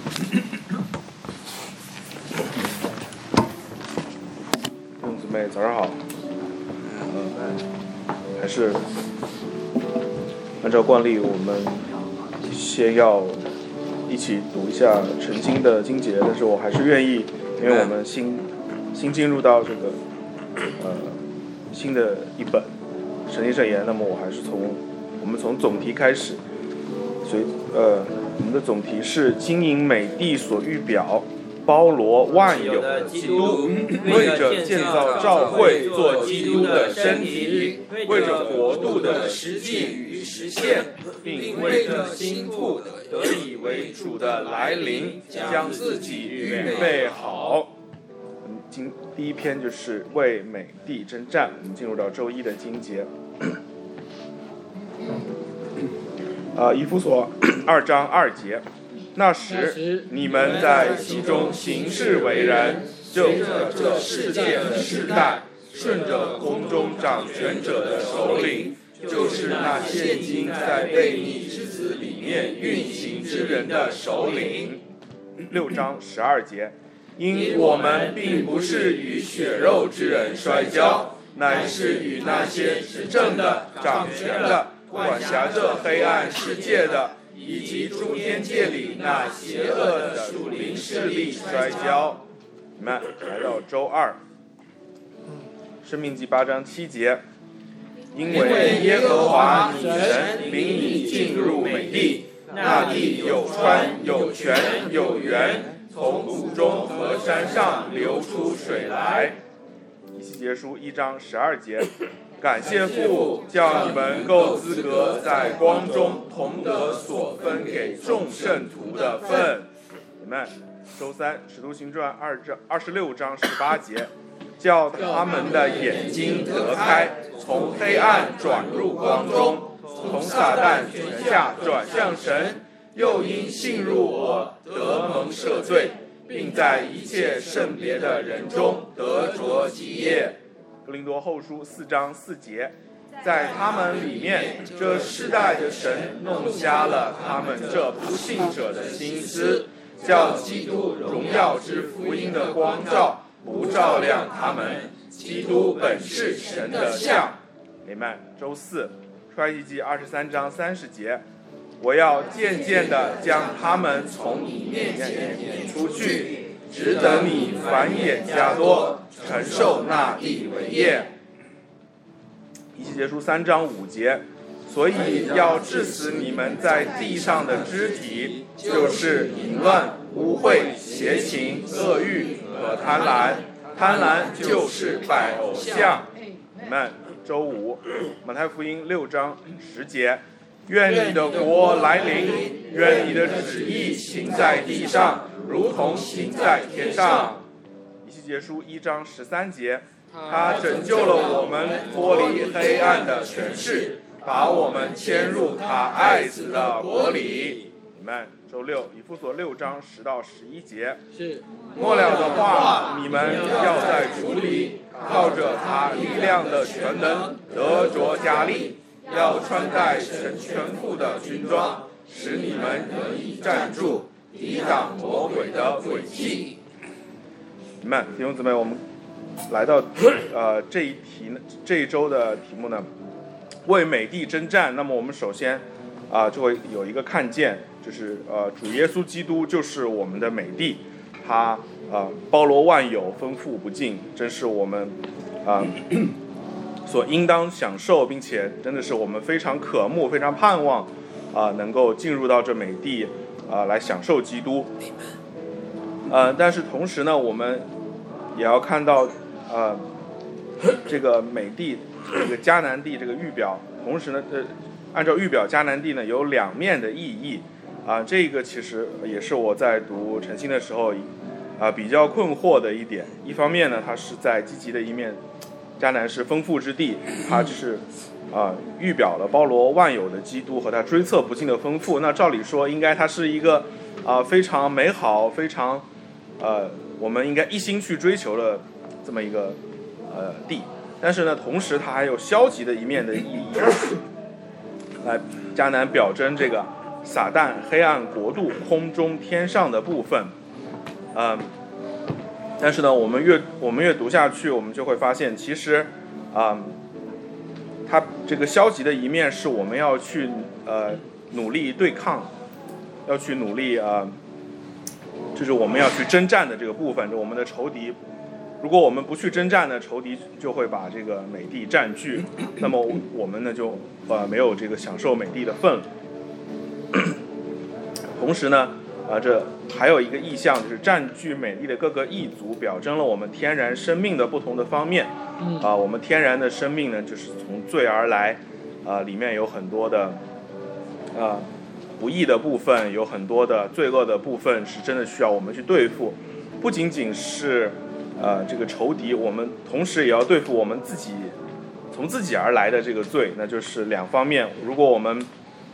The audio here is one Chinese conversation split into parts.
弟兄姊妹，早上好。还是按照惯例，我们先要一起读一下晨经的经节，但是我还是愿意，因为我们新进入到这个新的一本神经圣言，那么我还是我们从总题开始，所以我们的总题是经营美地所预表包罗万有的基督，为着建造教会做基督的身体，为着国度的实际与实现，并为着心腹得以为主的来临，将自己预备好。第一篇就是为美地征战，我们进入到周一的经节。以弗所2章2节。那时你们在其中行事为人，就着这世界的世代，顺着空中掌权者的首领，就是那现今在悖逆之子里面运行之人的首领。6章12节。因我们并不是与血肉之人摔跤，乃是与那些执政的、掌权的、管辖这黑暗世界的，以及诸天界里那邪恶的属灵势力摔跤。你们来到周二，申命记8章7节。因为耶和华你神领你进入美地，那地有川有泉有源，从谷中和山上流出水来。以西结书1章12节。感谢父，叫你们够资格在光中同得所分给众圣徒的份。你们周三使徒行传26章18节。叫他们的眼睛得开，从黑暗转入光中，从撒旦权下转向神，又因信入我得蒙赦罪，并在一切圣别的人中得着基业。哥林多后书4章4节。在他们里面，这世代的神弄瞎了他们这不信者的心思，叫基督荣耀之福音的光照不照亮他们。基督本是神的像。你们周四创世纪23章30节。我要渐渐地将他们从你面前撵出去，只等你繁衍加多，承受那地为业。以西结书3章5节。所以要治死你们在地上的肢体，就是淫乱、污秽、邪情、恶欲和贪婪。贪婪就是拜偶像。你们周五马太福音6章10节。愿你的国来临，愿你的旨意行在地上，如同行在天上。以西结书1章13节。他拯救了我们脱离黑暗的权势，把我们迁入他爱子的国里。你们周六以弗所6章10到11节。 是。 末了的话，你们要在主里靠着他力量的全能得着加力，要穿戴神全副的军装，使你们得以站住，抵挡魔鬼的诡计。你们弟兄姊妹，我们来到这一周的题目呢，为美地征战。那么我们首先就会有一个看见，就是主耶稣基督就是我们的美地，他包罗万有，丰富不尽，真是我们所应当享受，并且真的是我们非常渴慕、非常盼望能够进入到这美地来享受基督。但是同时呢，我们也要看到这个美地这个迦南地这个预表，同时呢按照预表迦南地呢有两面的意义这个其实也是我在读晨星的时候比较困惑的一点。一方面呢，它是在积极的一面，迦南是丰富之地，它是预表了包罗万有的基督和他追测不尽的丰富。那照理说应该它是一个非常美好、非常我们应该一心去追求的这么一个地。但是呢，同时它还有消极的一面的意义，来迦南表征这个撒旦、黑暗国度、空中天上的部分。但是呢，我们越读下去，我们就会发现，其实它这个消极的一面是我们要去努力对抗，要去努力就是我们要去征战的这个部分，我们的仇敌。如果我们不去征战呢，仇敌就会把这个美地占据，那么我们呢就没有这个享受美地的份。同时呢，这还有一个意象，就是占据美地的各个异族，表征了我们天然生命的不同的方面。我们天然的生命呢，就是从罪而来，里面有很多的不义的部分，有很多的罪恶的部分，是真的需要我们去对付。不仅仅是这个仇敌，我们同时也要对付我们自己从自己而来的这个罪，那就是两方面。如果我们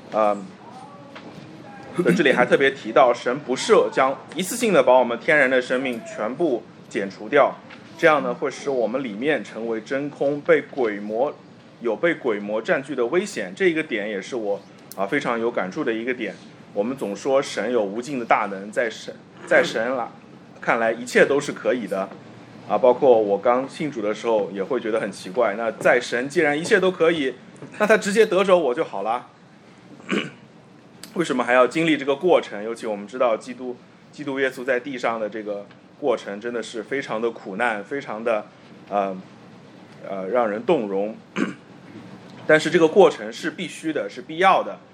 这里还特别提到，神不是将一次性的把我们天然的生命全部剪除掉，这样呢会使我们里面成为真空，被鬼魔占据的危险。这一个点也是我非常有感触的一个点。我们总说神有无尽的大能，在神看来一切都是可以的包括我刚信主的时候也会觉得很奇怪，那在神既然一切都可以，那他直接得着我就好了，为什么还要经历这个过程？尤其我们知道基督耶稣在地上的这个过程真的是非常的苦难，非常的让人动容。但是这个过程是必须的，是必要的，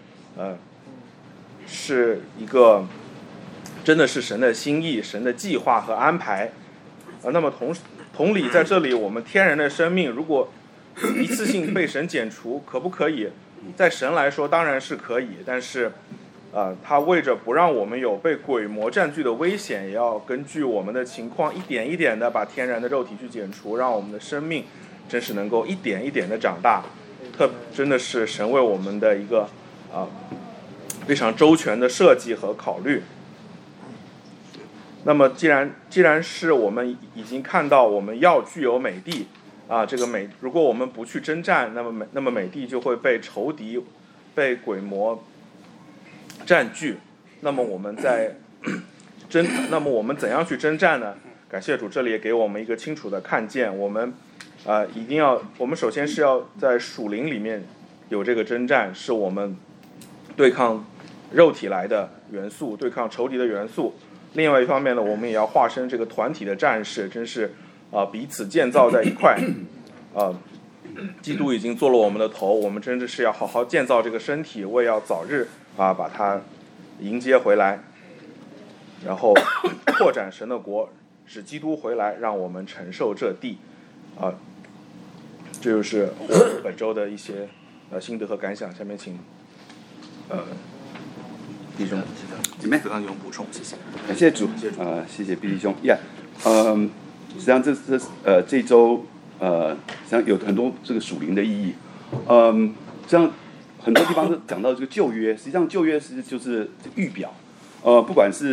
是一个真的是神的心意、神的计划和安排。那么同理，在这里我们天然的生命如果一次性被神剪除，可不可以？在神来说当然是可以，但是他为着不让我们有被鬼魔占据的危险，也要根据我们的情况一点一点的把天然的肉体去剪除，让我们的生命真是能够一点一点的长大。真的是神为我们的一个非常周全的设计和考虑。那么既然是我们已经看到我们要具有美地这个如果我们不去征战，那么美地就会被仇敌、被鬼魔占据。那么我们怎样去征战呢？感谢主，这里也给我们一个清楚的看见。我们首先是要在属灵里面有这个征战，是我们对抗肉体来的元素，对抗仇敌的元素。另外一方面呢，我们也要化身这个团体的战士，真是彼此建造在一块。基督已经做了我们的头，我们真的是要好好建造这个身体，为要早日把它迎接回来，然后扩展神的国，使基督回来，让我们承受这地。这就是我本周的一些心得和感想。下面请弟兄姐妹子弟兄补充，谢谢。 感谢主，谢谢毕弟兄。实际上这周实际上有很多这个属灵的意义。实际上很多地方都讲到这个旧约，实际上旧约就是预表，不管是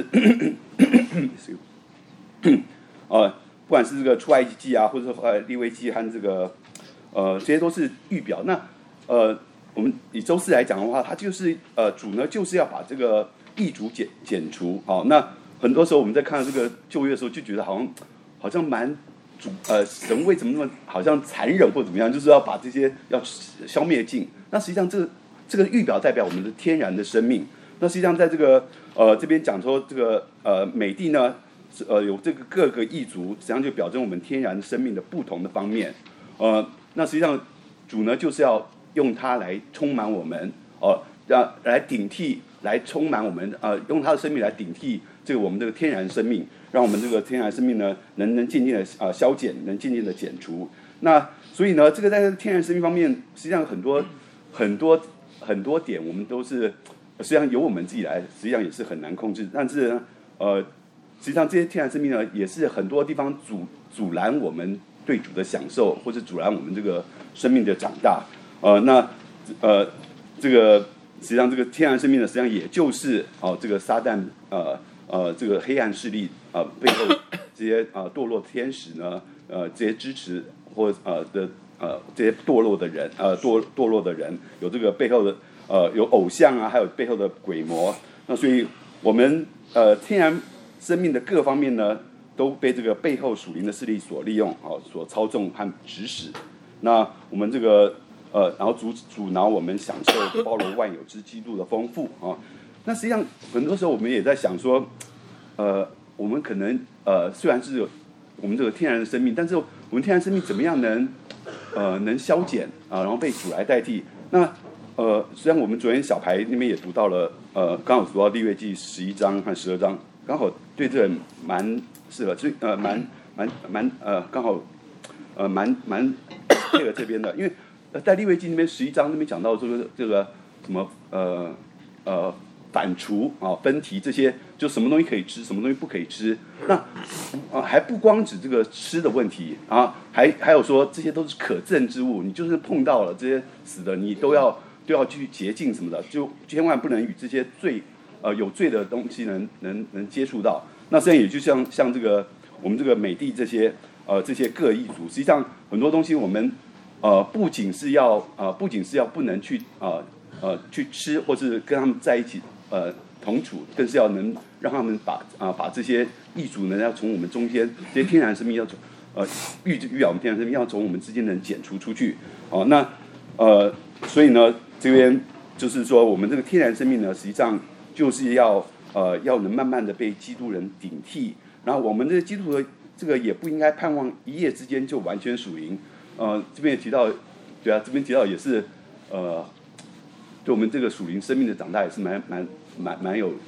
不管是这个出埃及记或者利未记和这个这些都是预表。那我们以周四来讲的话，它就是主呢就是要把这个异族剪除。那很多时候我们在看这个旧约的时候，就觉得好像蛮神为什么那么好像残忍或怎么样，就是要把这些要消灭尽。那实际上这个预表代表我们的天然的生命。那实际上在这个这边讲说这个美地呢有这个各个异族，实际上就表征我们天然生命的不同的方面。那实际上主呢就是要用它来充满我们，来顶替，来充满我们，用他的生命来顶替这个我们这个天然生命，让我们这个天然生命呢能渐渐的消减，能渐渐的减除。那所以呢，这个在天然生命方面，实际上很多点我们都是实际上由我们自己来，实际上也是很难控制。但是实际上这些天然生命呢，也是很多地方阻拦我们对主的享受，或者阻拦我们这个生命的长大。这个实际上这个天然生命呢，实际上也就是这个撒旦这个黑暗势力背后这些堕落天使呢这些支持或这些堕落的人有这个背后的有偶像啊，还有背后的鬼魔。那所以我们天然生命的各方面呢，都被这个背后属灵的势力所利用所操纵和指使。那我们这个然后阻挠我们享受包罗万有之基督的丰富啊。那实际上很多时候我们也在想说，我们可能虽然是有我们这个天然的生命，但是我们天然生命怎么样能消减然后被主来代替？那实际上我们昨天小牌那边也读到了刚好读到利未记11章和12章，刚好对这个蛮适合，所以刚好蛮配合这边的，因为在利未记那边11章那边讲到这个什么反刍分题这些，就什么东西可以吃，什么东西不可以吃。那还不光指这个吃的问题还有说这些都是可憎之物，你就是碰到了这些死的，你都要去洁净什么的，就千万不能与这些有罪的东西能接触到。那实际上也就像这个我们这个美帝这些各异族，实际上很多东西我们不仅是要不能去去吃，或是跟他们在一起同处，更是要能让他们把这些异族呢，要从我们中间这些天然生命要从育养我们天然生命要从我们之间能剪除出去。那所以呢，这边就是说我们这个天然生命呢，实际上就是要能慢慢的被基督人顶替，然后我们的基督徒这个也不应该盼望一夜之间就完全属灵。这边也提到，对啊，这边提到也是对我们这个属灵生命的长大也是蛮有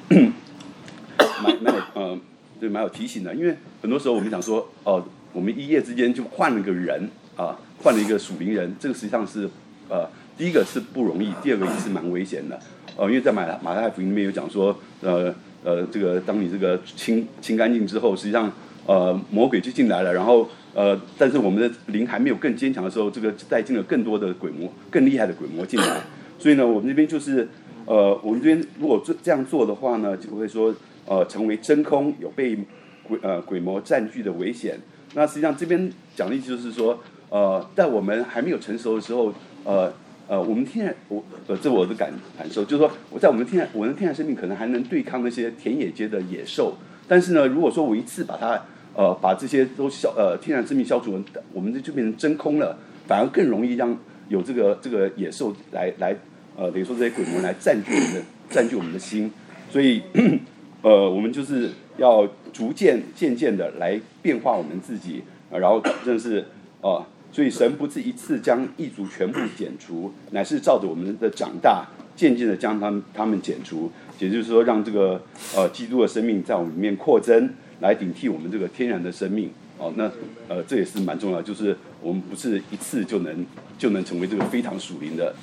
蛮有提醒的。因为很多时候我们想说我们一夜之间就换了个人换了一个属灵人，这个实际上是第一个是不容易，第二个也是蛮危险的。因为在马太福音里面有讲说这个当你这个清干净之后，实际上魔鬼就进来了，然后但是我们的灵还没有更坚强的时候，这个带进了更多的鬼魔，更厉害的鬼魔进来。所以呢，我们这边就是我们这边如果这样做的话呢，就会说成为真空，有被鬼魔占据的危险。那实际上这边讲的意思就是说在我们还没有成熟的时候我们天然这我的感受就是说，在我们的天然生命可能还能对抗那些田野间的野兽，但是呢，如果说我一次把这些都天然生命消除，我们就变成真空了，反而更容易让有这个野兽来等于说这些鬼魔来占据我们的心。所以我们就是要渐渐的来变化我们自己，然后真的是所以神不是一次将异族全部剪除，乃是照着我们的长大，渐渐的将他们剪除，也就是说让这个基督的生命在我们里面扩增，来顶替我们这个天然的生命。那这也是蛮重要的，就是我们不是一次就能成为这个非常属灵的。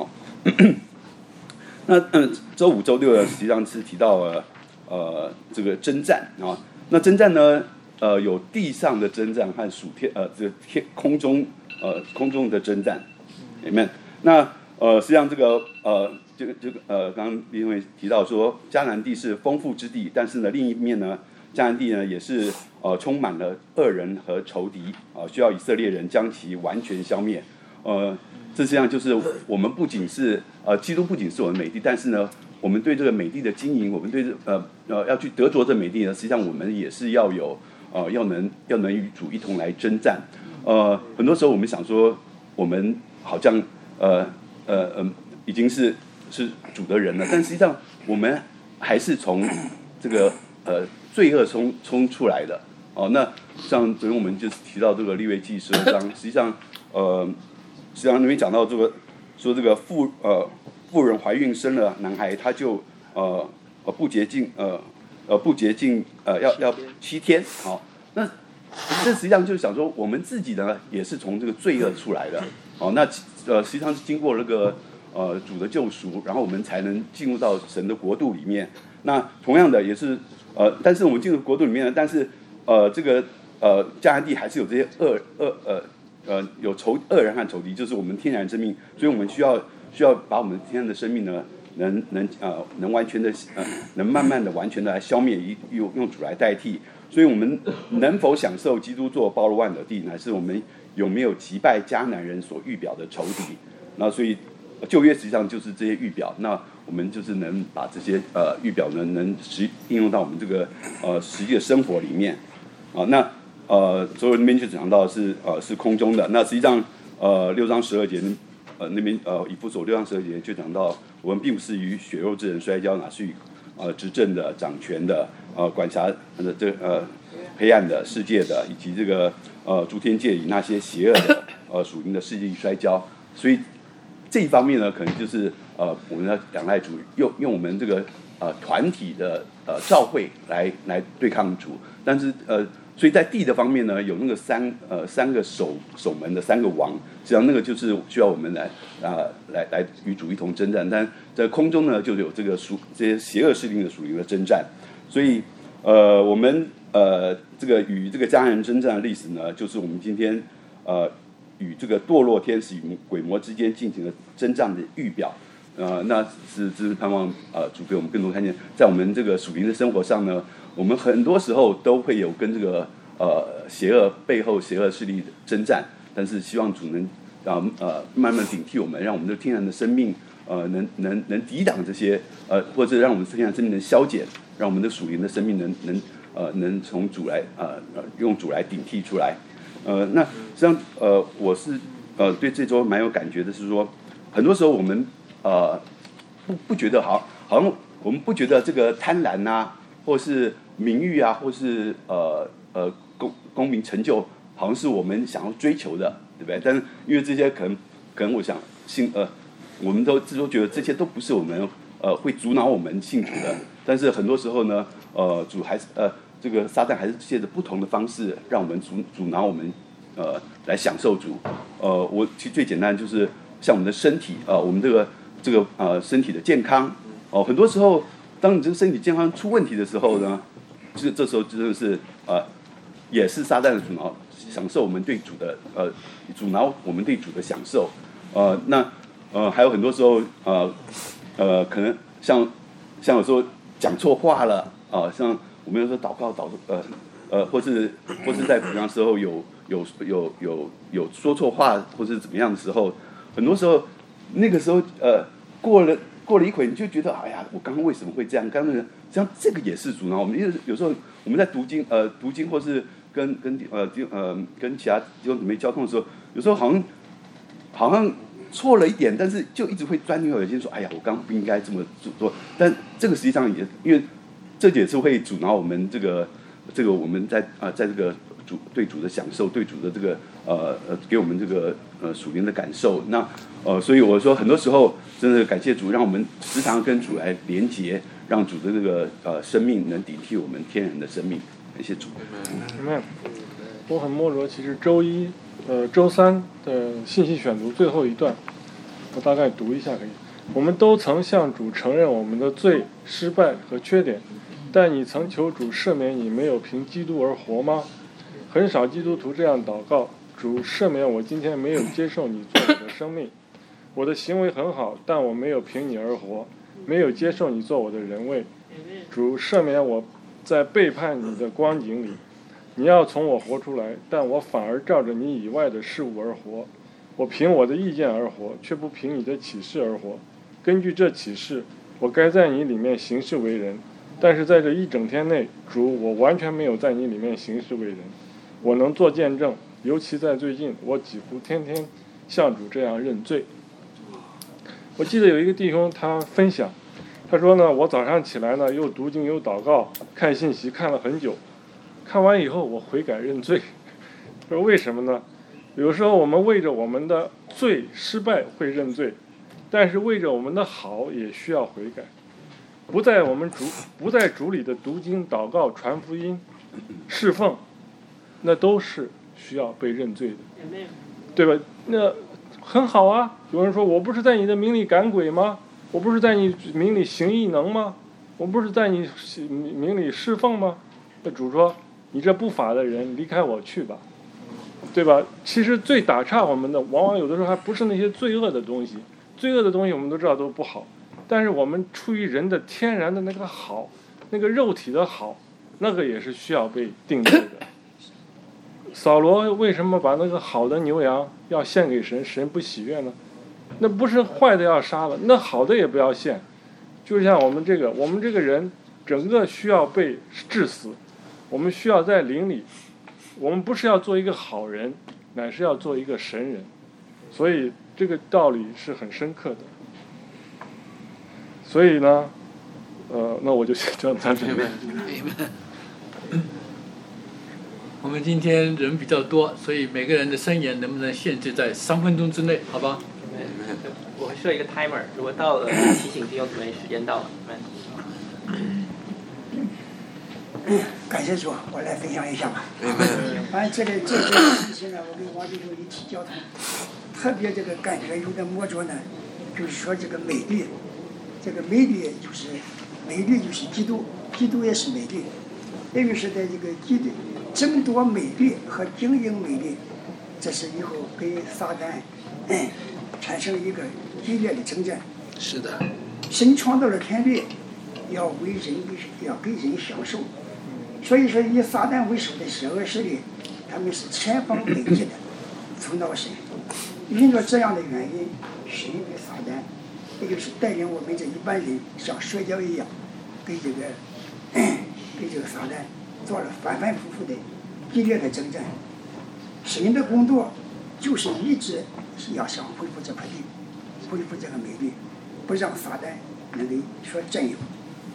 那周5、周6呢，实际上是提到了这个征战那征战呢有地上的征战和这个空中的征战，里面那实际上这个刚刚李英伟提到说迦南地是丰富之地，但是呢另一面呢迦南地呢也是充满了恶人和仇敌需要以色列人将其完全消灭。这实际上就是我们不仅是基督不仅是我们美地，但是呢我们对这个美地的经营，我们对要去得着这美地呢，实际上我们也是要有要能与主一同来征战。很多时候我们想说我们好像已经是主的人了，但实际上我们还是从这个罪恶冲出来的。那像昨天我们就提到这个利未记12章，实际上那边讲到这个说这个妇人怀孕生了男孩，他就不洁净要7天。那这实际上就是想说我们自己呢也是从这个罪恶出来的。那实际上是经过那个主的救赎，然后我们才能进入到神的国度里面。那同样的也是但是我们进入国度里面呢，但是这个迦南地还是有这些有恶人和仇敌，就是我们天然生命，所以我们需要把我们天然的生命呢能完全的能慢慢的完全的来消灭，用主来代替。所以我们能否享受基督做包罗万有地，乃是我们有没有击败迦南人所预表的仇敌。那所以旧约实际上就是这些预表，那我们就是能把这些预表呢能应用到我们这个实际的生活里面啊。那所以那边就讲到是空中的，那实际上6章12节那边以弗所6章12节就讲到，我们并不是与血肉之人摔跤，哪是与执政的、掌权的、管辖黑暗的世界的，以及这个诸天界里那些邪恶的属灵的世界摔跤。所以这一方面呢，可能就是我们要仰赖主，用我们这个团体的召会来对抗主。但是所以在地的方面呢，有那个三个守门的3个王，实际上那个就是需要我们来与主一同征战。但在空中呢，就有这些邪恶势力的属灵的征战。所以我们这个与这个迦南人征战的历史呢，就是我们今天与这个堕落天使与鬼魔之间进行了征战的预表。那是盼望主给我们更多看见，在我们这个属灵的生活上呢，我们很多时候都会有跟这个邪恶背后邪恶势力的征战，但是希望主能慢慢顶替我们，让我们的天然的生命能抵挡这些或者让我们天然生命能消减，让我们的属灵的生命能从主来用主来顶替出来。那实际上我是对这周蛮有感觉的，是说很多时候我们不觉得好像我们不觉得这个贪婪啊，或是名誉啊，或是功名成就，好像是我们想要追求的，对不对？但是因为这些可能我想我们都觉得这些都不是我们会阻挠我们信主的。但是很多时候呢，主还是这个撒旦还是借着不同的方式让我们阻挠我们来享受主。我其实最简单就是像我们的身体我们这个身体的健康很多时候当你这个身体健康出问题的时候呢，这时候真的是也是撒旦的阻挠，享受我们对主的阻挠我们对主的享受。那还有很多时候可能像有时候讲错话了像我们有时候祷告或是在平常时候有说错话或是怎么样的时候，很多时候那个时候过了一会你就觉得哎呀，我刚刚为什么会这样？刚刚像这个也是阻挠我们，因为有时候我们在读经或是跟其他弟兄姊妹交通的时候，有时候好像错了一点，但是就一直会钻牛角尖说，哎呀，我刚刚不应该这么做。但这个实际上也因为这也是会阻挠我们这个我们在这个对主的享受，对主的这个给我们这个属灵的感受。那所以我说很多时候真的感谢主，让我们时常跟主来连结，让主的这个生命能顶替我们天然的生命。感谢主。 我很摸着，其实周三的信息选读最后一段，我大概读一下可以。我们都曾向主承认我们的罪、失败和缺点，但你曾求主赦免你没有凭基督而活吗？很少基督徒这样祷告：主赦免我今天没有接受你做我的生命，我的行为很好，但我没有凭你而活，没有接受你做我的人位。主赦免我在背叛你的光景里，你要从我活出来，但我反而照着你以外的事物而活。我凭我的意见而活，却不凭你的启示而活。根据这启示，我该在你里面行事为人，但是在这一整天内，主，我完全没有在你里面行事为人。我能做见证，尤其在最近，我几乎天天向主这样认罪。我记得有一个弟兄他分享，他说呢，我早上起来呢，又读经又祷告，看信息看了很久，看完以后我悔改认罪。说为什么呢？有时候我们为着我们的罪失败会认罪，但是为着我们的好也需要悔改。不在主里的读经、祷告、传福音、侍奉，那都是需要被认罪的，对吧？那很好啊。有人说，我不是在你的名里赶鬼吗？我不是在你名里行异能吗？我不是在你名里侍奉吗？那主说，你这不法的人，离开我去吧，对吧？其实最打岔我们的，往往有的时候还不是那些罪恶的东西。罪恶的东西我们都知道都不好，但是我们出于人的天然的那个好，那个肉体的好，那个也是需要被定罪的。扫罗为什么把那个好的牛羊要献给神，神不喜悦呢？ 那不是坏的要杀了，那好的也不要献。就像我们这个人整个需要被治死，我们需要在灵里，我们不是要做一个好人，乃是要做一个神人。所以这个道理是很深刻的。所以呢，那我就先讲到这边。 我们今天人比较多，所以每个人的申言能不能限制在3分钟之内，好吧？ 我会设一个 timer， 如果到了提醒弟兄姊妹时间到了。 感谢主，我来分享一下吧。反正这个事情呢，我跟王弟兄一起交通，特别这个感觉有点摸着呢，就是说这个美丽，这个美丽就是基督，基督也是美丽，因为是在这个基督争夺美丽和经营美丽，这是以后跟撒旦产生一个激烈的征战。 是的。 神创造了天地，要给人享受。所以说，以撒旦为首的邪恶势力，他们是千方百计的阻挠神。因着这样的原因，神与撒旦，也就是带领我们这一般人像摔跤一样，跟这个撒旦做了反反复复的激烈的征战。神的工作就是一直是要想恢复这块地，恢复这个美丽，不让撒旦能够说占有。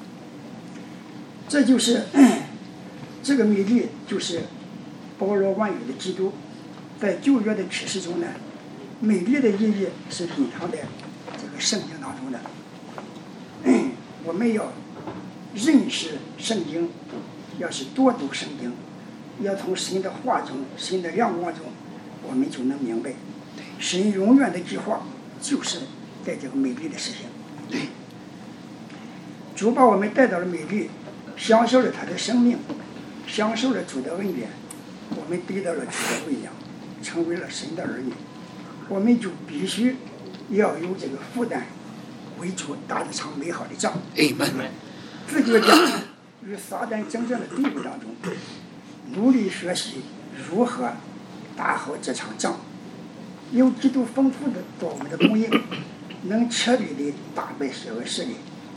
这就是这个美丽，就是包罗万有的基督。在旧约的启示中呢，美丽的意义是隐藏在这个圣经当中的。我们要认识圣经，要是多读圣经，要从神的话中、神的亮光中，我们就能明白，神永远的计划就是在这个美丽的实现。主把我们带到了美丽，享受了他的生命，享受了主的恩典，我们得到了主的喂养，成为了神的儿女。我们就必须要有这个负担，为主打这场美好的仗。自己将与撒旦征战的队伍当中，努力学习如何打好这场仗，有基督丰富的做我们的供应，能彻底的打败邪恶势力，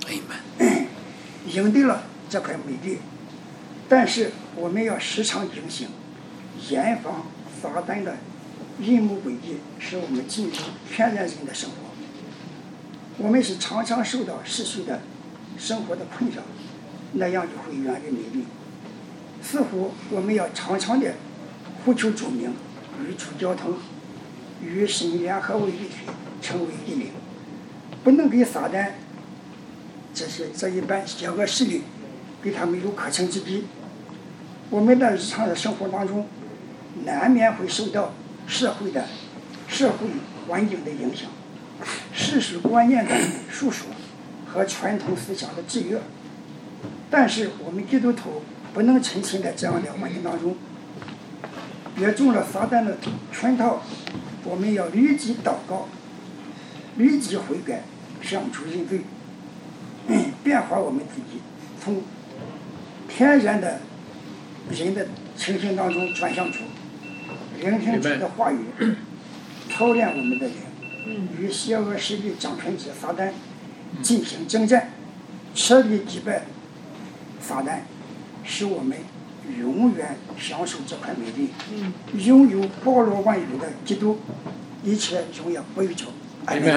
赢得了这块美地。但是我们要时常警醒，严防撒旦的阴谋诡计，使我们进入天然人的生活。我们是常常受到世俗的生活的困扰，那样就会远离美丽。似乎我们要常常的呼求主名，与主交通，与神联合为一体，成为一灵，不能给撒旦这一般邪恶势力给他们有可乘之机。我们在日常的生活当中，难免会受到社会环境的影响，世俗观念的束缚和传统思想的制约。但是我们基督徒不能沉浸在这样的环境当中，也中了撒旦的圈套。我们要立即祷告，立即悔改，向主认罪，变化我们自己，从天然的人的情形当中转向主，聆听主的话语，操练我们的灵，与邪恶势力掌权者撒旦进行征战，彻底击败撒旦，使我们永远享受这块美地，拥有包罗万有的基督，一切荣耀归于主。阿门。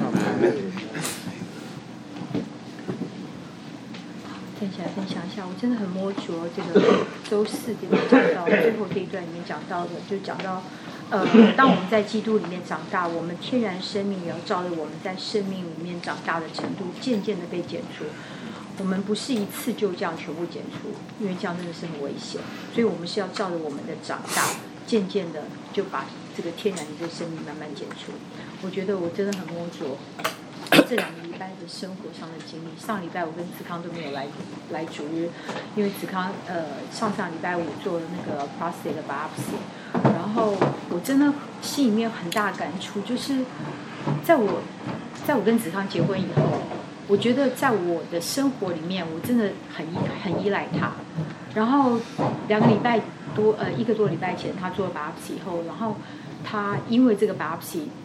站起来分享一下，我真的很摸着这个周四这边讲到最后这一段里面讲到的，就讲到当我们在基督里面长大，我们天然生命也要照着我们在生命里面长大的程度，渐渐的被剪除。我们不是一次就这样全部剪除，因为这样真的是很危险。所以我们是要照着我们的长大，渐渐的就把这个天然的生命慢慢剪除。我觉得我真的很摸着这2个礼拜的生活上的经历。上礼拜我跟子康都没有来主日，因为子康上礼拜五做了那个 prostate 的 biopsy， 然后我真的心里面有很大的感触，就是在我跟子康结婚以后，我觉得在我的生活里面，我真的很依赖他。然后1个多礼拜前他做了 biopsy 以后，然后他因为这个 biopsy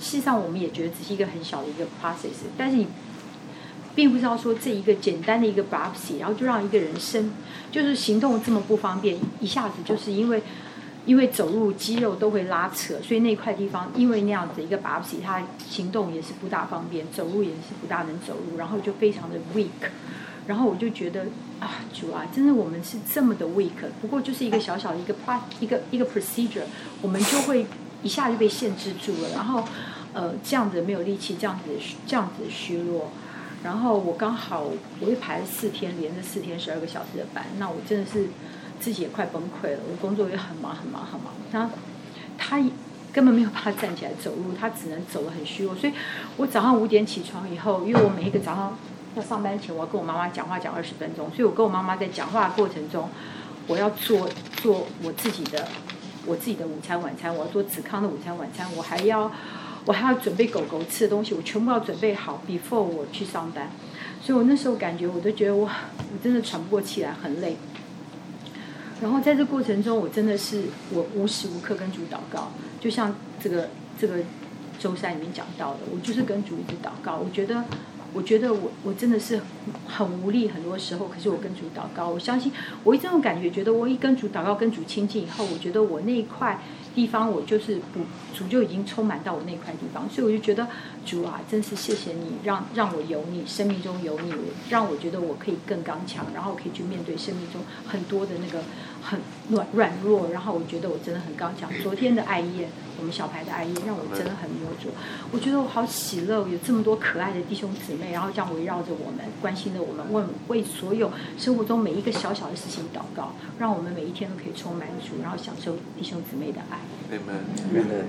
事实上我们也觉得只是一个很小的一个 process， 但是你并不知道说这一个简单的一个 biopsy， 然后就让一个人就是行动这么不方便，一下子就是因为走路肌肉都会拉扯，所以那块地方因为那样子一个 biopsy， 他行动也是不大方便，走路也是不大能走路，然后就非常的 weak。然后我就觉得啊，主啊，真的我们是这么的 weak， 不过就是一个小小的一个 procedure， 我们就会一下就被限制住了，然后这样子没有力气，这样子的虚弱。然后我刚好我又排了4天，连着4天12个小时的班，那我真的是自己也快崩溃了，我工作也很忙。然后他根本没有办法站起来走路，他只能走得很虚弱。所以我早上5点起床以后，因为我每一个早上要上班前，我要跟我妈妈讲话讲20分钟，所以我跟我妈妈在讲话的过程中，我要做我自己的午餐晚餐，我要做子康的午餐晚餐，我还要准备狗狗吃的东西，我全部要准备好 before 我去上班。所以我那时候感觉我都觉得我真的喘不过气来，很累。然后在这过程中，我真的是我无时无刻跟主祷告，就像这个周三里面讲到的，我就是跟主一直祷告。我觉得我真的是很无力，很多时候，可是我跟主祷告，我相信我这种感觉，觉得我一跟主祷告，跟主亲近以后，我觉得我那一块地方，我就是主就已经充满到我那块地方，所以我就觉得主啊，真是谢谢你，让我有你，生命中有你，让我觉得我可以更刚强，然后可以去面对生命中很多的那个很软弱，然后我觉得我真的很刚强。昨天的爱宴，我们小牌的爱宴，让我真的很摸着，我觉得我好喜乐，有这么多可爱的弟兄姊妹，然后这样围绕着我们，关心着我们，为所有生活中每一个小小的事情祷告，让我们每一天都可以充满主，然后享受弟兄姊妹的爱。 Amen。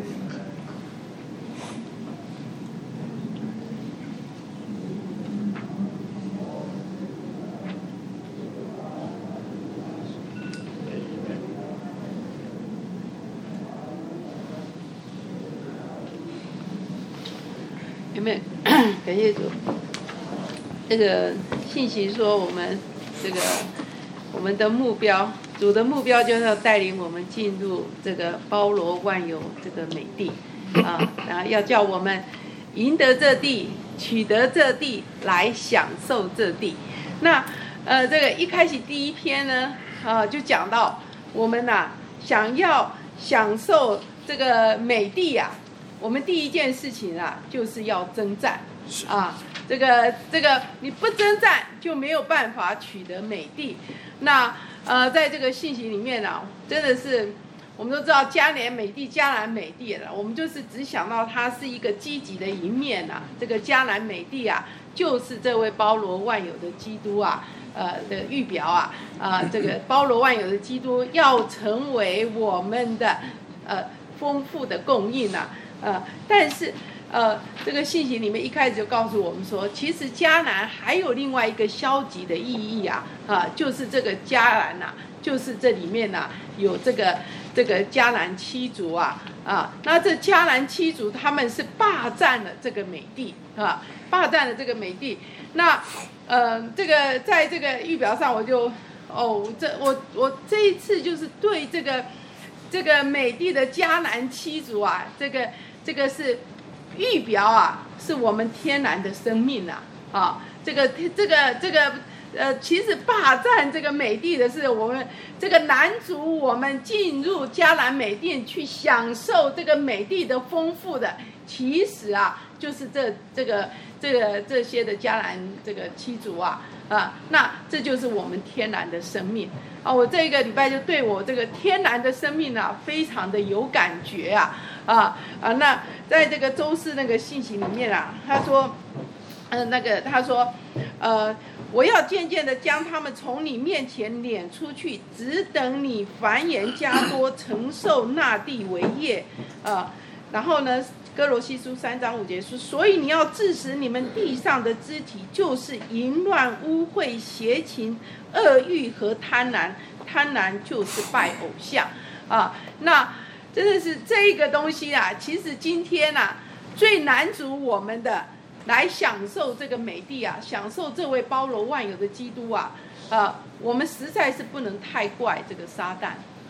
有没有？感谢主。这个信息说我们的目标，主的目标就是要带领我们进入这个包罗万有这个美地啊，然后要叫我们赢得这地，取得这地，来享受这地。那这个一开始第一篇呢就讲到我们想要享受这个美地我们第一件事情就是要征战这个你不征战就没有办法取得美地。那在这个信息里面真的是我们都知道迦南美地了，我们就是只想到它是一个积极的一面这个迦南美地就是这位包罗万有的基督的预表这个包罗万有的基督要成为我们的丰富的供应但是这个信息里面一开始就告诉我们说，其实迦南还有另外一个消极的意义就是这个迦南就是这里面有这个迦南七族那这迦南七族他们是霸占了这个美地霸占了这个美地。那这个在这个预表上我就我这一次就是对这个美地的迦南七族这个是预表是我们天然的生命这个其实霸占这个美地的是我们这个男族，我们进入迦南美地去享受这个美地的丰富的，其实就是这些的迦南这个七族那这就是我们天然的生命我这个礼拜就对我这个天然的生命非常的有感觉那在这个周四那个信息里面他说他说我要渐渐的将他们从你面前撵出去，只等你繁衍加多，承受那地为业然后呢哥罗西书3章5节说，所以你要治死你们地上的肢体，就是淫乱、污秽、邪情、恶欲和贪婪。贪婪就是拜偶像那真的是这个东西其实今天最难阻我们的来享受这个美地享受这位包罗万有的基督我们实在是不能太怪这个撒旦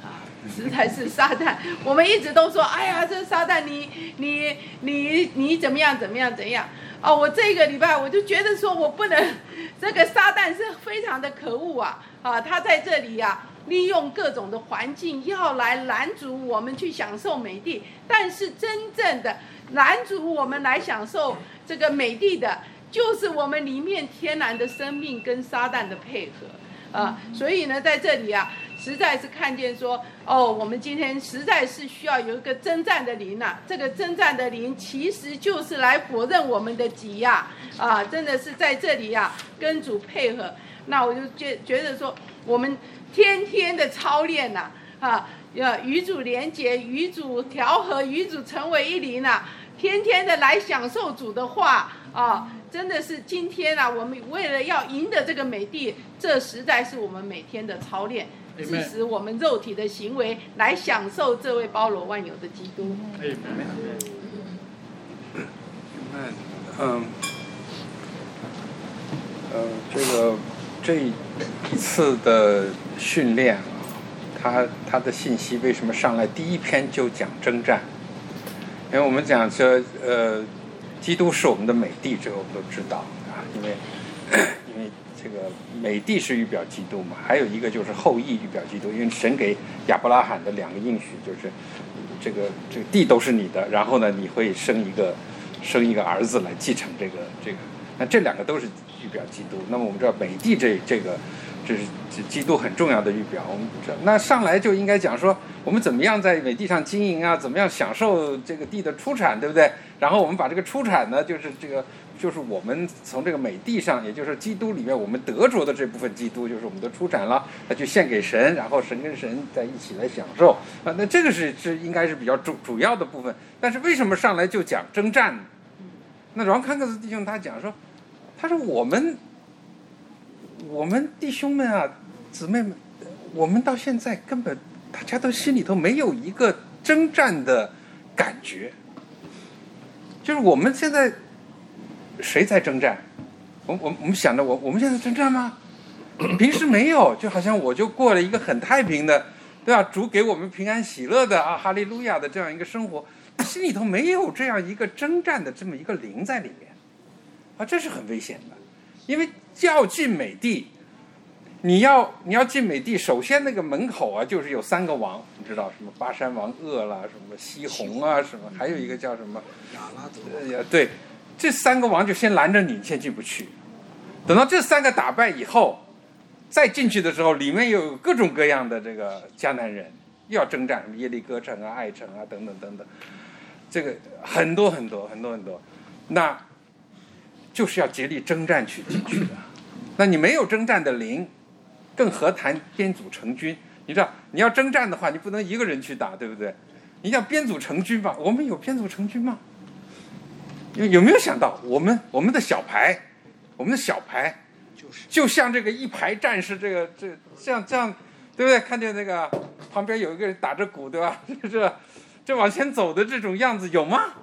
实在是撒旦。我们一直都说，哎呀，这撒旦你怎么样怎么样怎样。哦，我这个礼拜我就觉得说我不能，这个撒旦是非常的可恶啊！他在这里啊，利用各种的环境要来拦阻我们去享受美地，但是真正的拦阻我们来享受这个美地的，就是我们里面天然的生命跟撒旦的配合所以呢，在这里啊，实在是看见说，我们今天实在是需要有一个征战的灵啊。这个征战的灵其实就是来否认我们的己呀，真的是在这里啊，跟主配合。那我就觉得说，我们天天的操练呐，要与主连结，与主调和，与主成为一灵啊，天天的来享受主的话真的是今天啊，我们为了要赢得这个美地，这实在是我们每天的操练，致使我们肉体的行为来享受这位包罗万有的基督。 这一次的训练他的信息为什么上来第一篇就讲征战？因为我们讲说基督是我们的美地，这个我们都知道因为这个美地是预表基督嘛，还有一个就是后裔预表基督，因为神给亚伯拉罕的两个应许就是这个地都是你的，然后呢你会生一个儿子来继承这个，那这两个都是预表基督。那么我们知道美地这是基督很重要的预表。我们那上来就应该讲说我们怎么样在美地上经营啊，怎么样享受这个地的出产，对不对？然后我们把这个出产呢，就是我们从这个美地上，也就是基督里面我们得着的这部分基督，就是我们的出产了，那就献给神，然后神跟神在一起来享受那这个是应该是比较主要的部分。但是为什么上来就讲征战呢？那饶康克斯弟兄他讲说，他说我们弟兄们啊，姊妹们，我们到现在根本大家都心里头没有一个征战的感觉，就是我们现在谁在征战？我们想着我们现在征战吗？平时没有，就好像我就过了一个很太平的，对吧？主给我们平安喜乐的哈利路亚的这样一个生活，心里头没有这样一个征战的这么一个灵在里面这是很危险的。因为要进美地，你要进美地，首先那个门口就是有3个王，你知道什么巴山王噩啦，什么西宏什么，还有一个叫什么亚拉多对，这3个王就先拦着你，先进不去。等到这3个打败以后，再进去的时候，里面有各种各样的这个迦南人又要征战，什么耶利哥城爱城等等等等，这个很多，那就是要竭力征战去进去的。那你没有征战的灵，更何谈编组成军？你知道，你要征战的话，你不能一个人去打，对不对？你要编组成军吧？我们有编组成军吗？有没有想到我们的小排就像这个一排战士，这样，对不对？看见那个旁边有一个人打着鼓，对吧？这往前走的这种样子有吗？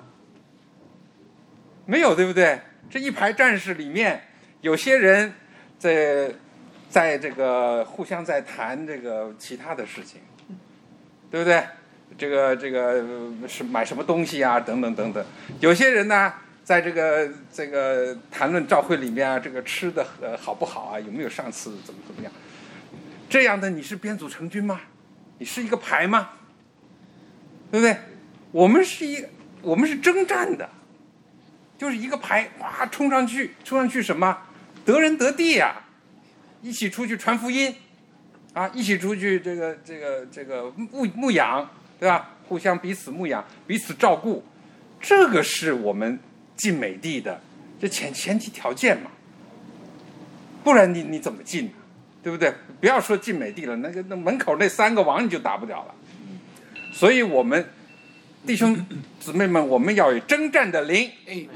没有，对不对？这一排战士里面，有些人在这个互相在谈这个其他的事情，对不对？这个是买什么东西啊，等等等等。有些人呢，在这个谈论教会里面这个吃的好不好啊，有没有上次怎么样？这样的你是编组成军吗？你是一个排吗？对不对？我们是征战的。就是一个排，哇，冲上去什么？得人得地呀，一起出去传福音，一起出去这个牧养，对吧？互相彼此牧养，彼此照顾，这个是我们进美地的这前提条件嘛。不然你怎么进呢？对不对？不要说进美地了，那门口那3个王你就打不了了。所以我们弟兄姊妹们，我们要有征战的灵。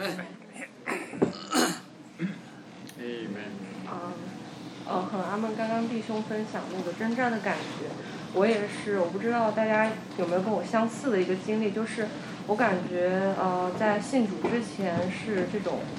和阿们刚刚弟兄分享那个征战的感觉，我也是，我不知道大家有没有跟我相似的一个经历，就是我感觉在信主之前是这种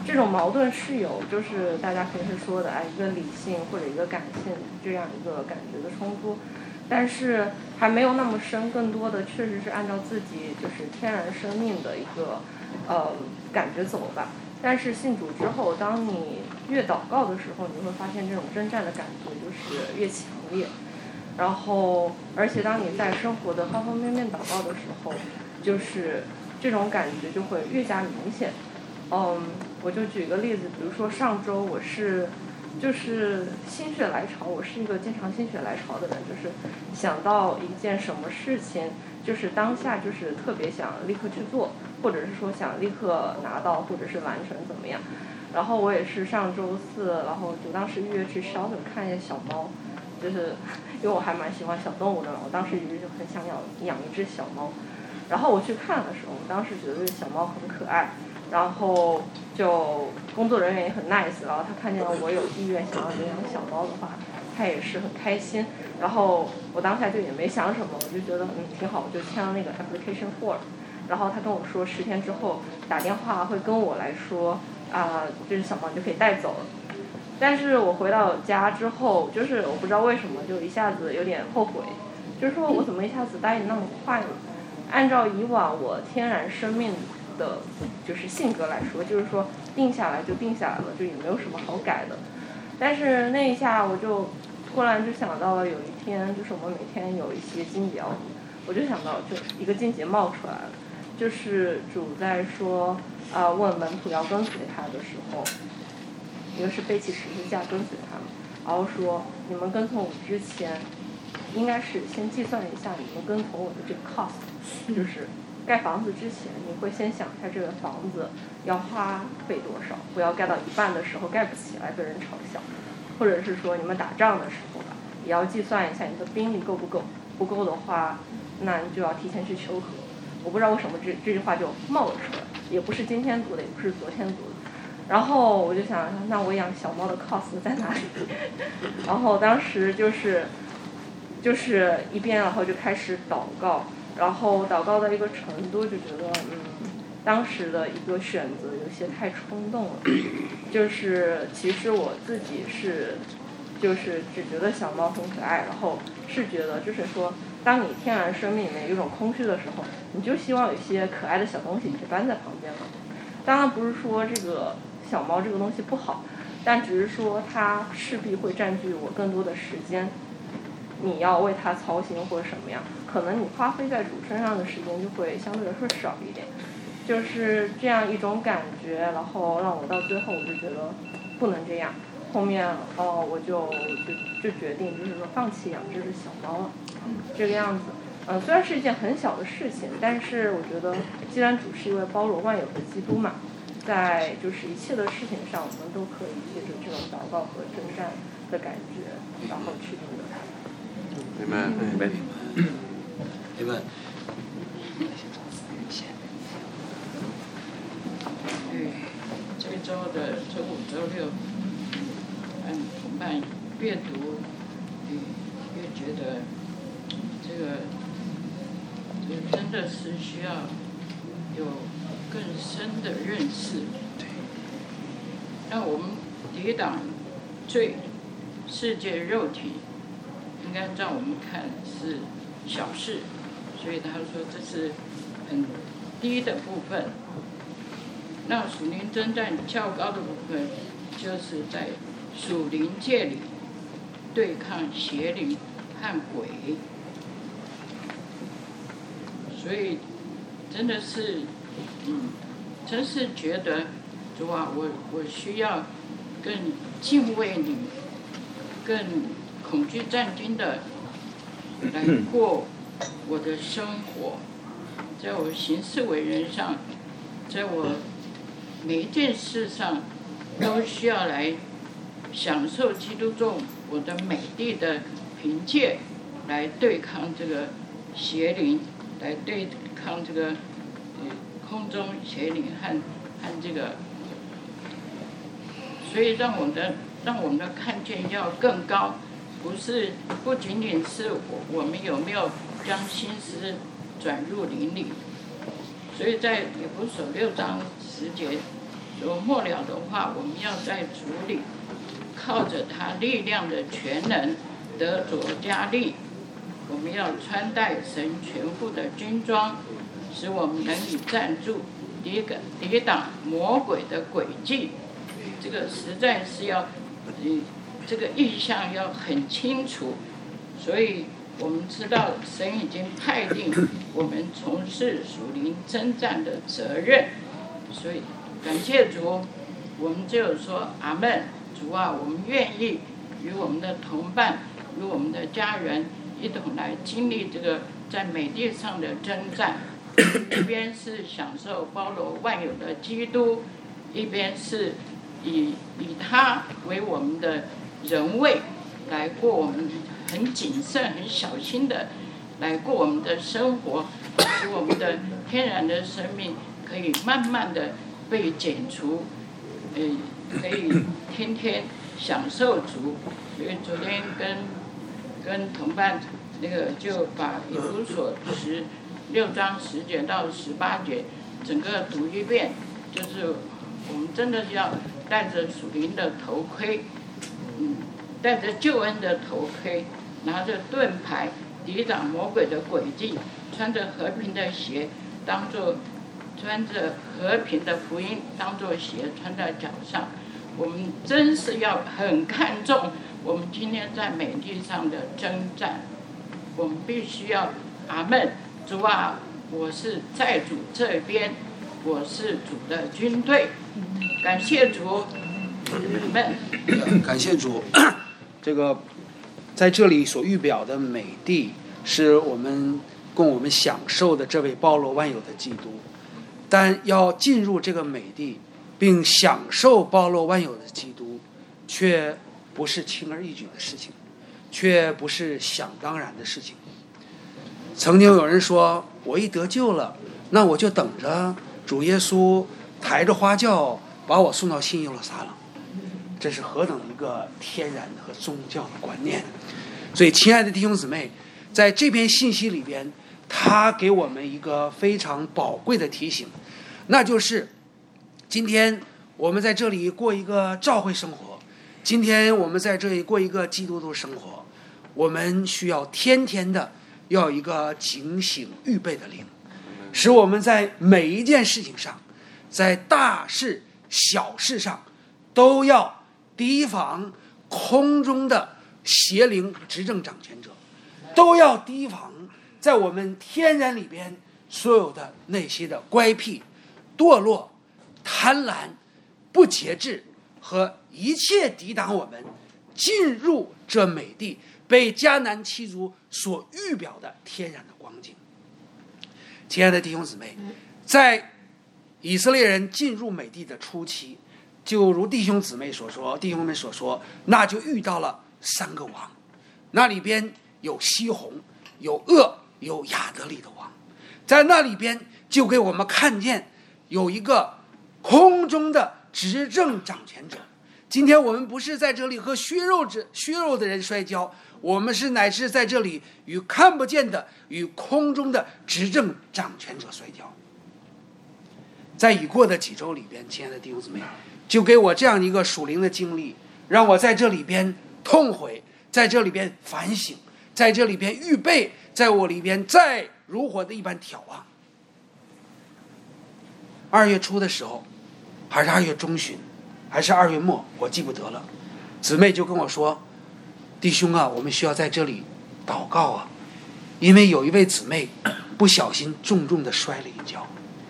这种矛盾是有，就是大家平时说的一个理性或者一个感性这样一个感觉的冲突，但是还没有那么深，更多的确实是按照自己就是天然生命的一个感觉走吧。但是信主之后，当你越祷告的时候，你会发现这种征战的感觉就是越强烈。然后，而且当你在生活的方方面面祷告的时候，就是这种感觉就会越加明显。我就举一个例子，比如说上周我就是心血来潮，我是一个经常心血来潮的人，就是想到一件什么事情，就是当下就是特别想立刻去做，或者是说想立刻拿到或者是完成怎么样。然后我也是上周四，然后就当时预约去 shelter 看一下小猫，就是因为我还蛮喜欢小动物的，我当时就很想养一只小猫。然后我去看的时候，我当时觉得这个小猫很可爱，然后就工作人员也很 nice， 然后他看见我有意愿想要领养小猫的话，他也是很开心。然后我当下就也没想什么，我就觉得挺好，我就签了那个 application form。然后他跟我说10天之后打电话会跟我来说这只小猫你就可以带走了。但是我回到家之后，就是我不知道为什么就一下子有点后悔，就是说我怎么一下子答应那么快呢？按照以往我天然生命的就是性格来说，就是说定下来就定下来了，就也没有什么好改的。但是那一下我就突然就想到了有一天，就是我们每天有一些经节，我就想到就一个经节冒出来了，就是主在说问门徒要跟随他的时候，一个是背起十字架跟随他们，然后说你们跟从我之前应该是先计算一下你们跟从我的这个 cost， 就是盖房子之前你会先想一下这个房子要花费多少，不要盖到一半的时候盖不起来被人嘲笑，或者是说你们打仗的时候吧，也要计算一下你的兵力够不够，不够的话那你就要提前去求和。我不知道为什么这句话就冒了出来，也不是今天读的，也不是昨天读的。然后我就想，那我养小猫的 cost 在哪里？然后当时就是一边，然后就开始祷告，然后祷告到一个程度，就觉得当时的一个选择有些太冲动了。就是其实我自己就是只觉得小猫很可爱，然后是觉得就是说，当你天然生命里面有一种空虚的时候，你就希望有一些可爱的小东西陪伴在旁边了。当然不是说这个小猫这个东西不好，但只是说它势必会占据我更多的时间，你要为它操心或者什么样，可能你花费在主身上的时间就会相对来说少一点，就是这样一种感觉。然后让我到最后我就觉得不能这样，后面我就决定就是说放弃养这只小猫了，这个样子。虽然是一件很小的事情，但是我觉得既然主是一位包容万有的基督嘛，在就是一切的事情上，我们都可以借着这种祷告和征战的感觉，然后去赢得它。 Amen。 这周的周5、周6，同伴越读越觉得这个真的是需要有更深的认识。那我们抵挡罪，世界肉体，应该让我们看是小事，所以他说这是很低的部分。那属灵征战较高的部分，就是在属灵界里对抗邪灵和鬼。所以真的是，真是觉得主啊，我需要更敬畏你，更恐惧战惊的来过我的生活，在我行事为人上，在我每一件事上，都需要来享受基督中我的美丽的凭借，来对抗这个邪灵，来对抗这个空中邪灵和这个，所以让我们的看见要更高，不仅仅是我们有没有将心思转入灵里。所以在以弗所6章10节说末了的话，我们要在主里靠着他力量的全能得着加力。我们要穿戴神全副的军装，使我们能以站住，抵挡魔鬼的诡计。这个实在是要，这个意象要很清楚。所以我们知道神已经派定我们从事属灵征战的责任。所以感谢主，我们就说阿们。主啊，我们愿意与我们的同伴、与我们的家人一同来经历这个在美地上的征战，一边是享受包罗万有的基督，一边是以他为我们的人位来过我们很谨慎、很小心的来过我们的生活，使我们的天然的生命可以慢慢的被剪除，可以天天享受主。因为昨天跟同伴那个就把以弗所6章10节到18节整个读一遍，就是我们真的要戴着属灵的头盔，戴着救恩的头盔，拿着盾牌抵挡魔鬼的诡计，穿着和平的鞋穿着和平的福音当作鞋穿在脚上。我们真是要很看重我们今天在美地上的征战，我们必须要阿们。主啊，我是在主这边，我是主的军队。感谢主，阿们。 感谢主。这个在这里所预表的美地，是供我们享受的这位包罗万有的基督。但要进入这个美地，并享受包罗万有的基督，却不是轻而易举的事情，却不是想当然的事情。曾经有人说，我一得救了，那我就等着主耶稣抬着花轿把我送到新耶路撒冷。这是何等一个天然和宗教的观念。所以亲爱的弟兄姊妹，在这篇信息里边，他给我们一个非常宝贵的提醒，那就是今天我们在这里过一个教会生活，今天我们在这里过一个基督徒生活，我们需要天天的要一个警醒预备的灵，使我们在每一件事情上，在大事小事上，都要提防空中的邪灵执政掌权者，都要提防在我们天然里边所有的那些的乖僻、堕落、贪婪、不节制和一切抵挡我们进入这美地被迦南七族所预表的天然的光景。亲爱的弟兄姊妹，在以色列人进入美地的初期，就如弟兄们所说，那就遇到了3个王，那里边有西宏，有噩，有亚得利的王。在那里边就给我们看见有一个空中的执政掌权者。今天我们不是在这里和虚肉的人摔跤，我们乃是在这里与看不见的、与空中的执政掌权者摔跤。在已过的几周里边，亲爱的弟兄姊妹，就给我这样一个属灵的经历，让我在这里边痛悔，在这里边反省，在这里边预备，在我里边再如火的一般眺望。2月初的时候，还是2月中旬，还是2月末，我记不得了。姊妹就跟我说，弟兄啊，我们需要在这里祷告啊，因为有一位姊妹不小心重重的摔了一跤。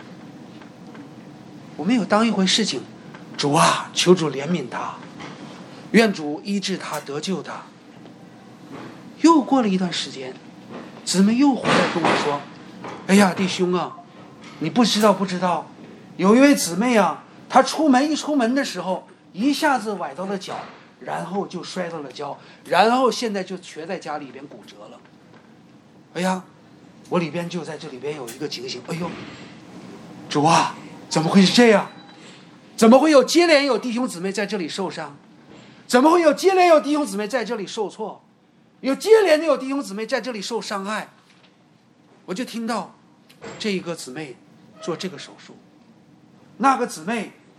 我没有当一回事情，主啊，求主怜悯他，愿主医治他，得救他。又过了一段时间，姊妹又回来跟我说，哎呀，弟兄啊，你不知道，有一位姊妹啊，她一出门的时候，一下子崴到了脚，然后就摔到了跤，然后现在就瘸在家里边骨折了。哎呀，我里边就在这里边有一个警醒，哎呦，主啊，怎么会是这样？怎么会有接连有弟兄姊妹在这里受伤？怎么会有接连有弟兄姊妹在这里受挫？有接连的有弟兄姊妹在这里受伤害？我就听到这一个姊妹做这个手术，那个姊妹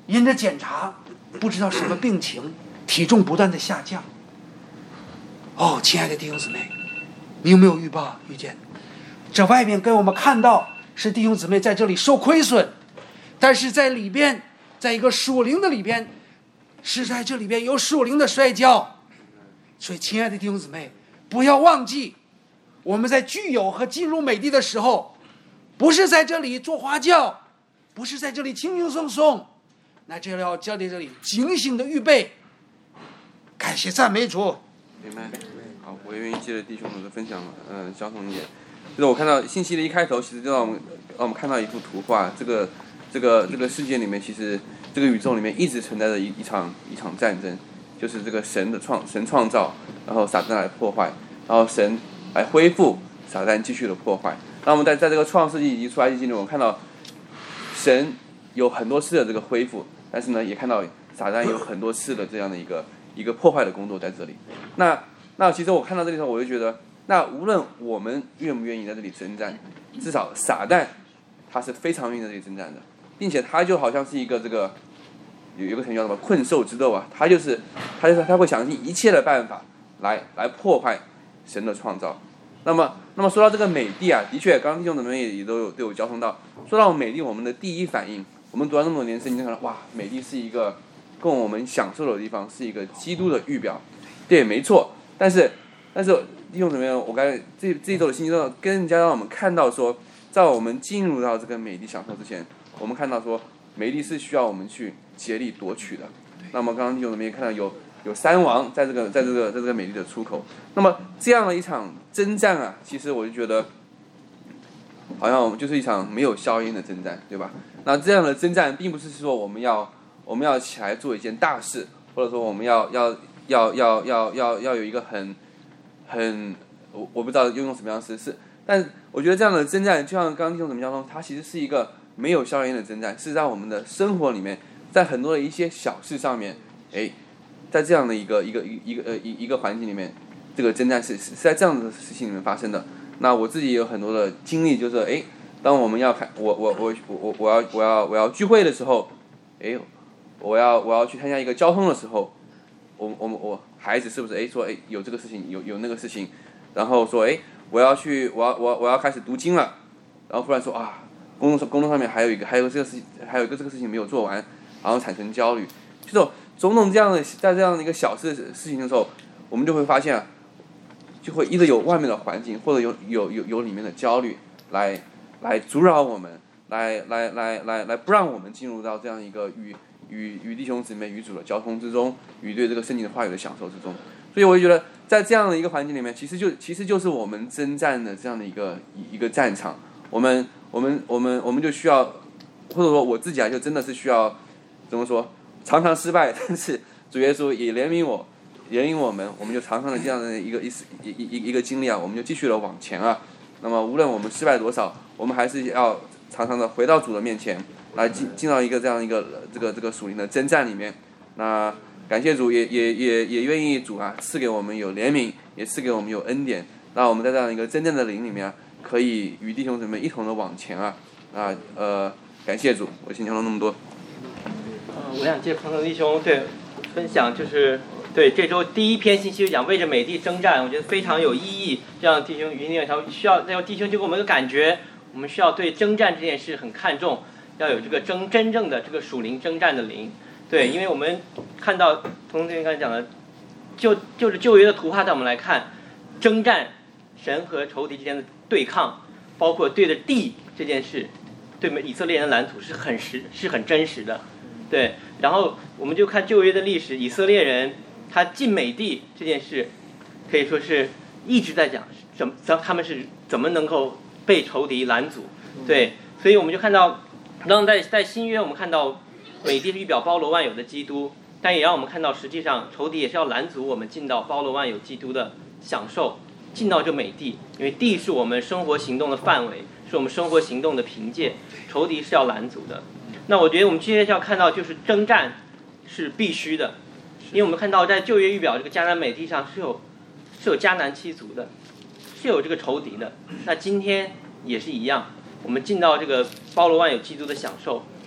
因着检查不知道什么病情，体重不断的下降。哦，亲爱的弟兄姊妹，你有没有遇见？这外面给我们看到是弟兄姊妹在这里受亏损，但是在里边，在一个属灵的里边，是在这里边有属灵的摔跤。所以亲爱的弟兄姊妹，不要忘记，我们在具有和进入美地的时候，不是在这里做花轿，不是在这里轻轻松松，那这要在这里警醒的预备。感谢赞美主。 明白。好，我也愿意接着弟兄们的分享，交通一点。就是我看到信息的一开头，其实就让我们看到一幅图画。这个世界里面，其实这个宇宙里面一直存在着一场战争，就是这个神创造，然后撒旦来破坏，然后神来恢复，撒旦继续的破坏。那我们在这个创世纪以及出埃及记里，我们看到神有很多次的这个恢复，但是呢，也看到撒旦有很多次的这样的一个破坏的工作在这里。那其实我看到这里的时候，我就觉得，那无论我们愿不愿意在这里征战，至少撒旦他是非常愿意在这里征战的，并且他就好像是一个这个有一个成语叫什么困兽之斗啊，他会想尽一切的办法来破坏神的创造。那么说到这个美地啊，的确，刚刚弟兄姊妹也都有对我交通到，说到美地，我们的第一反应，我们读了那么多年圣经，就看到哇，美地是一个供我们享受的地方，是一个基督的预表，对，没错。但是弟兄姊妹，我刚才这一周的信息中更加让我们看到说，在我们进入到这个美地享受之前，我们看到说美地是需要我们去竭力夺取的。那么刚刚弟兄姊妹也看到有3王在这个美地的出口。那么这样的一场征战啊，其实我就觉得好像我们就是一场没有硝烟的征战，对吧？那这样的征战并不是说我们要起来做一件大事，或者说我们要有一个很我不知道用什么样的事，但我觉得这样的征战，就像刚刚弟兄姊妹交通，它其实是一个没有硝烟的征战，是在我们的生活里面，在很多的一些小事上面，在这样的一个环境里面，这个征战是在这样的事情里面发生的。那我自己也有很多的经历，就是当我们要看我要聚会的时候，我要去参加一个交通的时候，我孩子是不是说有这个事情有那个事情，然后说我要开始读经了，然后忽然说啊工作上面还有一个这个事情没有做完，然后产生焦虑，就是种种这样的在这样的一个小事情的时候，我们就会发现啊，就会一直有外面的环境或者有里面的焦虑来阻扰我们，来不让我们进入到这样一个与弟兄姊妹与主的交通之中，与对这个圣经的话语的享受之中。所以我就觉得在这样的一个环境里面，其实就是我们征战的这样的一个战场。我们就需要，或者说我自己就真的是需要怎么说，常常失败，但是主耶稣也怜悯我们，我们就常常的这样的一个经历啊，我们就继续的往前啊。那么无论我们失败多少，我们还是要常常的回到主的面前，来进到一个这样一个这个属灵的征战里面。那感谢主，也愿意主啊赐给我们有怜悯，也赐给我们有恩典，让我们在这样一个真正的灵里面啊，可以与弟兄姊妹一同的往前啊。感谢主，我先讲了那么多。 我想借彭腾弟兄分享，就是对这周第一篇信息就讲为着美地征战，我觉得非常有意义。这样弟兄云他需要让弟兄就给我们一个感觉，我们需要对征战这件事很看重，要有这个真正的这个属灵征战的灵。对，因为我们看到彭腾刚才讲的，就是旧约的图画，在我们来看，征战神和仇敌之间的对抗，包括对着地这件事，对以色列人的蓝图是很真实的。对，然后我们就看旧约的历史，以色列人他进美地这件事，可以说是一直在讲他们是怎么能够被仇敌拦阻。对，所以我们就看到，当在新约我们看到美地是预表包罗万有的基督，但也让我们看到实际上仇敌也是要拦阻我们进到包罗万有基督的享受，进到这美地，因为地是我们生活行动的范围，是我们生活行动的凭借，仇敌是要拦阻的。那我觉得我们今天要看到，就是征战是必须的，因为我们看到在旧约预表这个迦南美地上是有迦南七族的，是有这个仇敌的。那今天也是一样，我们进到这个包罗万有基督的享受，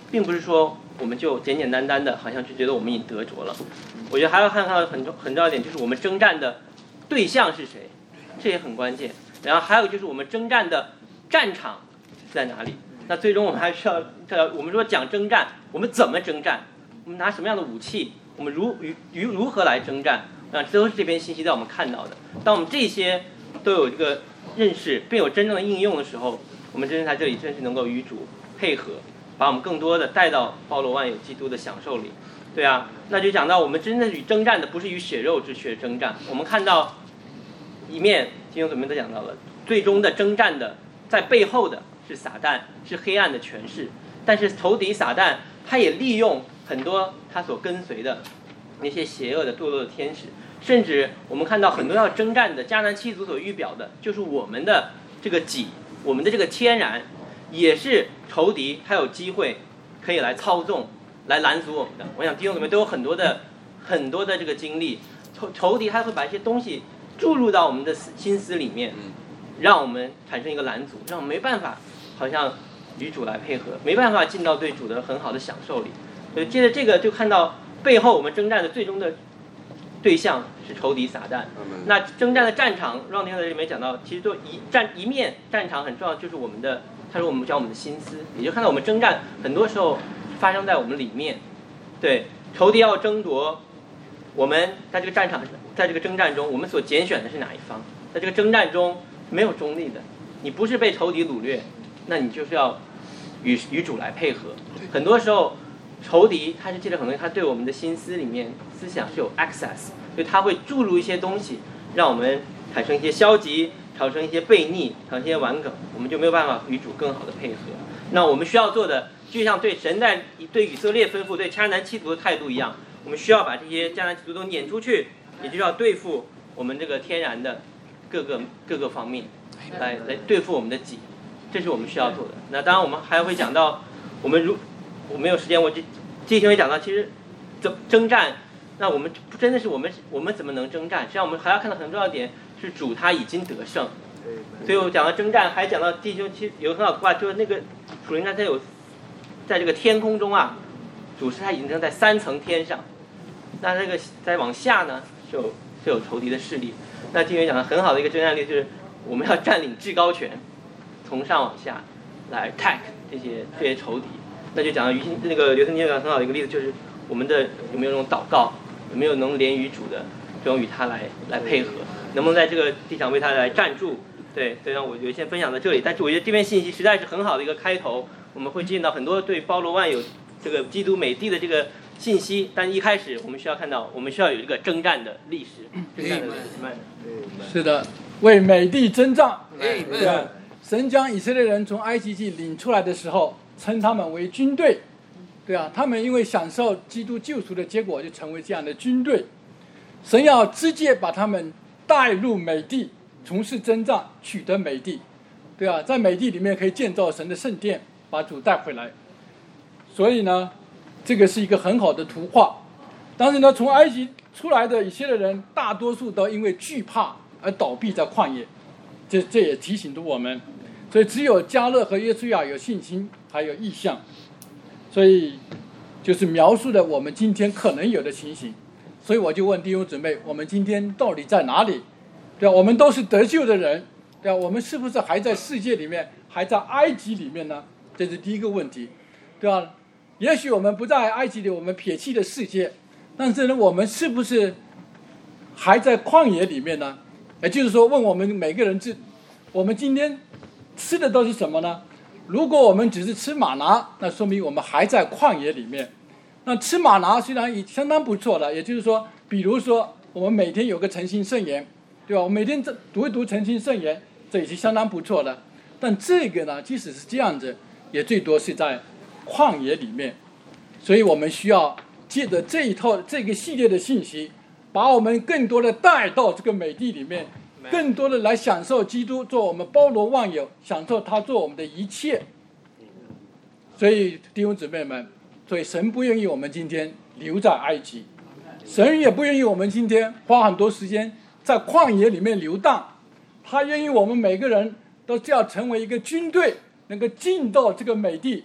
并不是说我们就简简单单的好像就觉得我们已经得着了。我觉得还要看到很重要一点，就是我们征战的对象是谁，这也很关键。然后还有就是我们征战的战场在哪里。那最终我们还需要，我们说讲征战，我们怎么征战？我们拿什么样的武器？我们如何来征战？这都是这篇信息在我们看到的。当我们这些都有这个认识，并有真正的应用的时候，我们真正在这里真是能够与主配合，把我们更多的带到包罗万有基督的享受里。对啊，那就讲到我们真正与征战的不是与血肉之躯征战。我们看到一面弟兄姊妹都讲到了，最终的征战的在背后的是撒旦，是黑暗的权势。但是仇敌撒旦他也利用很多他所跟随的那些邪恶的堕落的天使，甚至我们看到很多要征战的迦南七族所预表的，就是我们的这个己，我们的这个天然，也是仇敌他有机会可以来操纵、来拦阻我们的。我想弟兄姊妹都有很多的这个经历，仇敌他会把一些东西注入到我们的心思里面，让我们产生一个拦阻，让我们没办法好像与主来配合，没办法进到对主的很好的享受里。所以接着这个就看到背后我们征战的最终的对象是仇敌撒旦。那征战的战场，让弟兄在这里面讲到，其实就一面战场很重要，就是我们的，他说我们讲我们的心思，也就看到我们征战很多时候发生在我们里面。对，仇敌要争夺我们在这个战场，在这个征战中，我们所拣选的是哪一方？在这个征战中没有中立的，你不是被仇敌掳掠，那你就是要与主来配合。很多时候仇敌他是借着很多他对我们的心思里面思想是有 access， 所以他会注入一些东西，让我们产生一些消极，产生一些悖逆，产生一些顽梗，我们就没有办法与主更好的配合。那我们需要做的，就像对神对以色列吩咐对迦南七族的态度一样，我们需要把这些迦南七族都撵出去，也就是要对付我们这个天然的各个方面，来对付我们的己，这是我们需要做的。那当然我们还会讲到，我没有时间，我这些会讲到，其实征战，那我们真的是我们怎么能征战？实际上我们还要看到很重要的点是主他已经得胜。所以我讲到征战，还讲到弟兄，其实有个很好的话，就是那个属灵战他有在这个天空中啊，主是他已经在3层天上，那这个再往下呢就有仇敌的势力。那今天讲的很好的一个征战力就是我们要占领至高权，从上往下来 attack 这些仇敌。那就讲到那个刘森先生很好的一个例子，就是我们的有没有那种祷告，有没有能连于主的这种与他来配合，能不能在这个地上为他来站住？对，所以让我就先分享到这里。但是我觉得这篇信息实在是很好的一个开头，我们会见到很多对包罗万有这个基督美地的这个信息。但一开始我们需要看到，我们需要有一个征战的历史，征战的历史。 是的，为美地征战。对吧？神将以色列人从埃及地领出来的时候，称他们为军队。对啊，他们因为享受基督救赎的结果，就成为这样的军队。神要直接把他们带入美地，从事征战，取得美地。对啊，在美地里面可以建造神的圣殿，把主带回来。所以呢，这个是一个很好的图画。但是呢，从埃及出来的以色列人，大多数都因为惧怕而倒闭在旷野。这也提醒着我们，所以只有迦勒和约书亚有信心，还有意向。所以就是描述了我们今天可能有的情形。所以我就问弟兄姊妹，我们今天到底在哪里？对吧？我们都是得救的人，对吧？我们是不是还在世界里面，还在埃及里面呢？这是第一个问题，对吧？也许我们不在埃及里，我们撇弃了世界，但是呢，我们是不是还在旷野里面呢？也就是说，问我们每个人我们今天吃的都是什么呢？如果我们只是吃玛拿，那说明我们还在旷野里面。那吃玛拿虽然也相当不错了，也就是说，比如说我们每天有个诚心圣言，对吧？我每天读一读诚心圣言，这已经相当不错了。但这个呢，即使是这样子，也最多是在旷野里面。所以我们需要借着这个系列的信息，把我们更多的带到这个美地里面，更多的来享受基督做我们包罗万有，享受他做我们的一切。所以弟兄姊妹们，所以神不愿意我们今天留在埃及，神也不愿意我们今天花很多时间在旷野里面游荡，他愿意我们每个人都要成为一个军队，能够进到这个美地，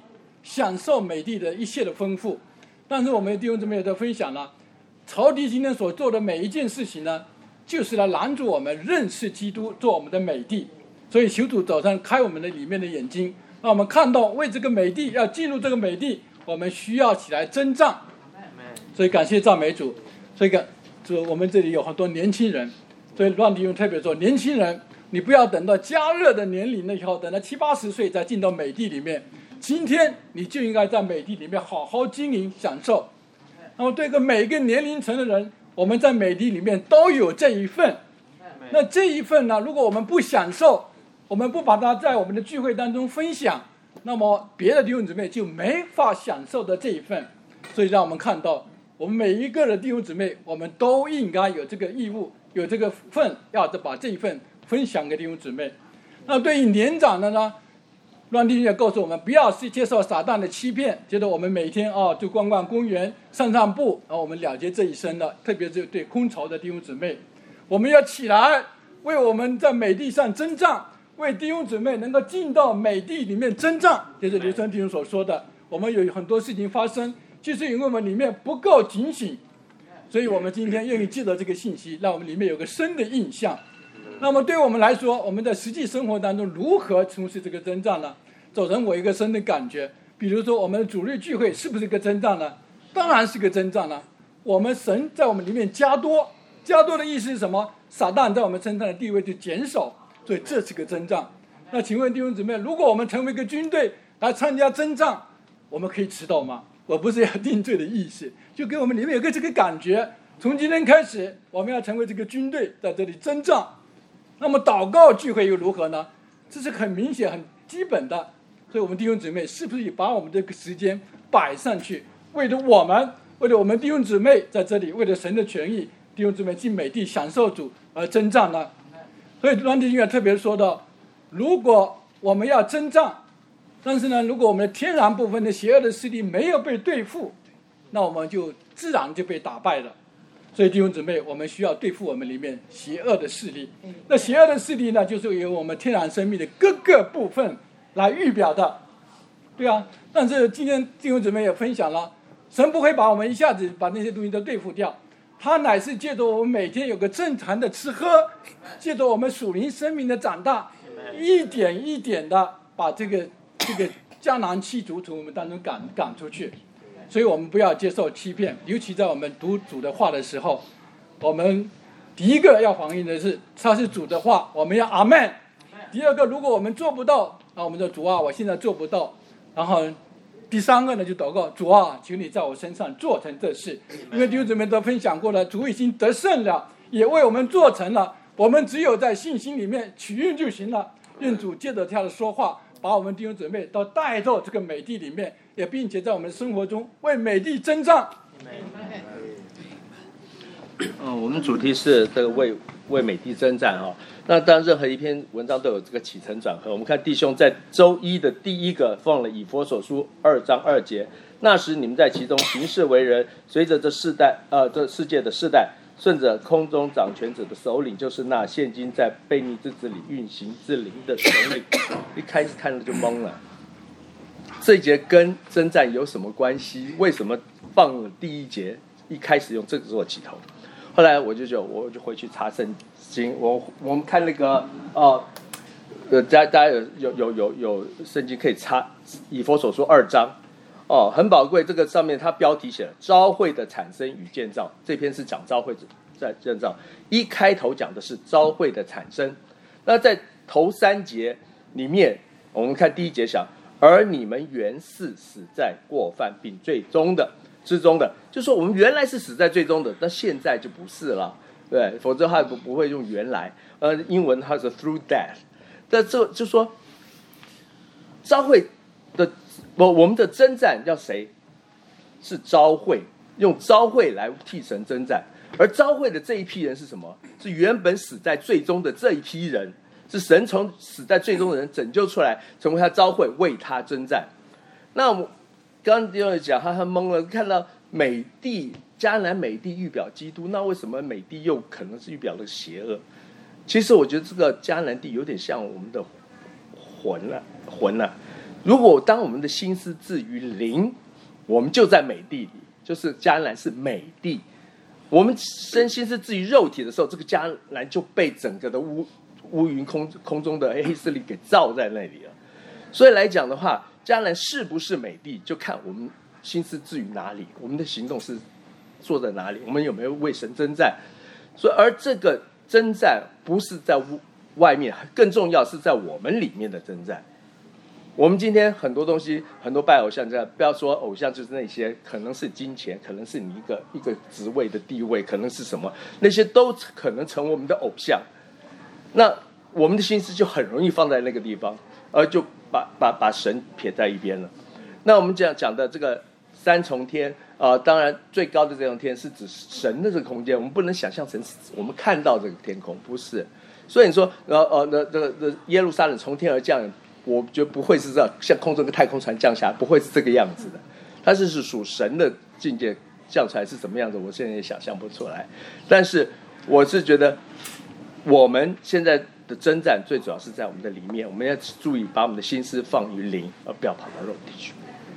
享受美地的一切的丰富。但是我们弟兄姊妹也在分享了，仇敌今天所做的每一件事情呢，就是来拦阻我们认识基督，做我们的美地。所以求主早上开我们的里面的眼睛，让我们看到为这个美地，要进入这个美地，我们需要起来征战。所以感谢赞美主。所以我们这里有很多年轻人，所以乱弟兄特别说，年轻人你不要等到加热的年龄了以后，等到70、80岁再进到美地里面，今天你就应该在美地里面好好经营享受。那么对每个年龄层的人，我们在美地里面都有这一份。那这一份呢，如果我们不享受，我们不把它在我们的聚会当中分享，那么别的弟兄姊妹就没法享受的这一份。所以让我们看到，我们每一个的弟兄姊妹，我们都应该有这个义务，有这个份，要把这一份分享给弟兄姊妹。那对于年长的呢，乱弟兄也告诉我们，不要去接受撒旦的欺骗，觉得我们每天就逛逛公园、散散步，然后我们了结这一生了。特别是对空巢的弟兄姊妹，我们要起来，为我们在美地上征战，为弟兄姊妹能够进到美地里面征战。就是刘春弟兄所说的，我们有很多事情发生，就是因为我们里面不够警醒。所以我们今天愿意记得这个信息，让我们里面有个深的印象。那么对我们来说，我们在实际生活当中如何从事这个征战呢？造成我一个深的感觉。比如说我们的主日聚会是不是个征战呢？当然是个征战了。我们神在我们里面加多的意思是什么？撒旦在我们身上的地位就减少，所以这是个征战。那请问弟兄姊妹，如果我们成为一个军队来参加征战，我们可以迟到吗？我不是要定罪的意思，就给我们里面有个这个感觉，从今天开始我们要成为这个军队，在这里征战。那么祷告聚会又如何呢？这是很明显很基本的。所以我们弟兄姊妹是不是也把我们这个时间摆上去，为了我们弟兄姊妹在这里，为了神的权益，弟兄姊妹进美地享受主而征战呢？所以乱弟兄也特别说到，如果我们要征战，但是呢，如果我们的天然部分的邪恶的势力没有被对付，那我们就自然就被打败了。所以弟兄姊妹，我们需要对付我们里面邪恶的势力。那邪恶的势力呢，就是由我们天然生命的各个部分来预表的，对啊。但是今天弟兄姊妹也分享了，神不会把我们一下子把那些东西都对付掉，他乃是借着我们每天有个正常的吃喝，借着我们属灵生命的长大，一点一点的把这个迦南七族从我们当中赶出去。所以我们不要接受欺骗，尤其在我们读主的话的时候，我们第一个要反映的是他是主的话，我们要阿们。第二个，如果我们做不到，那我们说主啊，我现在做不到。然后第三个呢，就祷告主啊，求你在我身上做成这事。因为弟兄姊妹都分享过了，主已经得胜了，也为我们做成了，我们只有在信心里面取运就行了。愿主借着他的说话，把我们弟兄姊妹都带到这个美地里面，也并且在我们的生活中为美地征战。 我们主题是这个为美地征战啊。那当然，任何一篇文章都有这个起承转合。我们看弟兄在周一的第一个放了以弗所书2章2节，那时你们在其中行事为人，随着这世界的世代，顺着空中掌权者的首领，就是那现今在悖逆之子里运行之灵的首领。一开始看了就懵了，这一节跟征战有什么关系？为什么放了第一节一开始用这个做起头？后来我就回去查圣经，我们看那个大家有圣经可以查以弗所书2章很宝贵。这个上面它标题写了召会的产生与建造，这篇是讲召会在建造，一开头讲的是召会的产生。那在头3节里面，我们看第一节讲，而你们原是死在过犯并罪之中的，就是说我们原来是死在罪中的，但现在就不是了，对，否则他不会用原来，英文它是 through death。但这就说，召会的我们的征战要谁？是召会，用召会来替神征战。而召会的这一批人是什么？是原本死在罪中的这一批人，是神从死在罪中的人拯救出来，成为他召会，为他征战。那我们刚刚有讲，他很懵了，看到美地迦南美地预表基督，那为什么美地又可能是预表了邪恶？其实我觉得这个迦南地有点像我们的魂了。 如果当我们的心思置于灵，我们就在美地里，就是迦南是美地。我们身心是置于肉体的时候，这个迦南就被整个的乌云空中的黑势力给罩在那里了。所以来讲的话，迦南是不是美地，就看我们心思置于哪里，我们的行动是做在哪里，我们有没有为神征战。所以而这个征战不是在外面，更重要是在我们里面的征战。我们今天很多东西，很多拜偶像这样，不要说偶像就是那些，可能是金钱，可能是你一个职位的地位，可能是什么，那些都可能成为我们的偶像。那我们的心思就很容易放在那个地方，而就把神撇在一边了。那我们讲的这个三重天当然最高的这种天是指神的这个空间，我们不能想象成我们看到这个天空，不是。所以你说耶路撒冷从天而降，我觉得不会是这样，像空中一个太空船降下，不会是这个样子的。它是属神的境界降出来是什么样子，我现在也想象不出来。但是我是觉得，我们现在的征战最主要是在我们的里面，我们要注意把我们的心思放于灵，而不要跑到肉体去。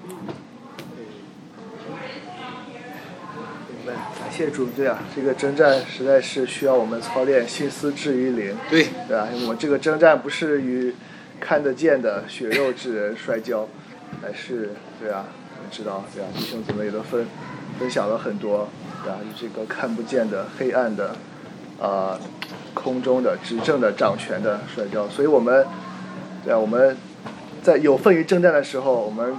感谢主，对啊，这个征战实在是需要我们操练心思置于灵， 对啊，因为我们这个征战不是与看得见的血肉之人摔跤，还是对啊，我们知道对啊，弟兄姊妹都分享了很多，对啊，与这个看不见的黑暗的空中的执政的掌权的摔跤，所以我们对啊，我们在有份于征战的时候，我们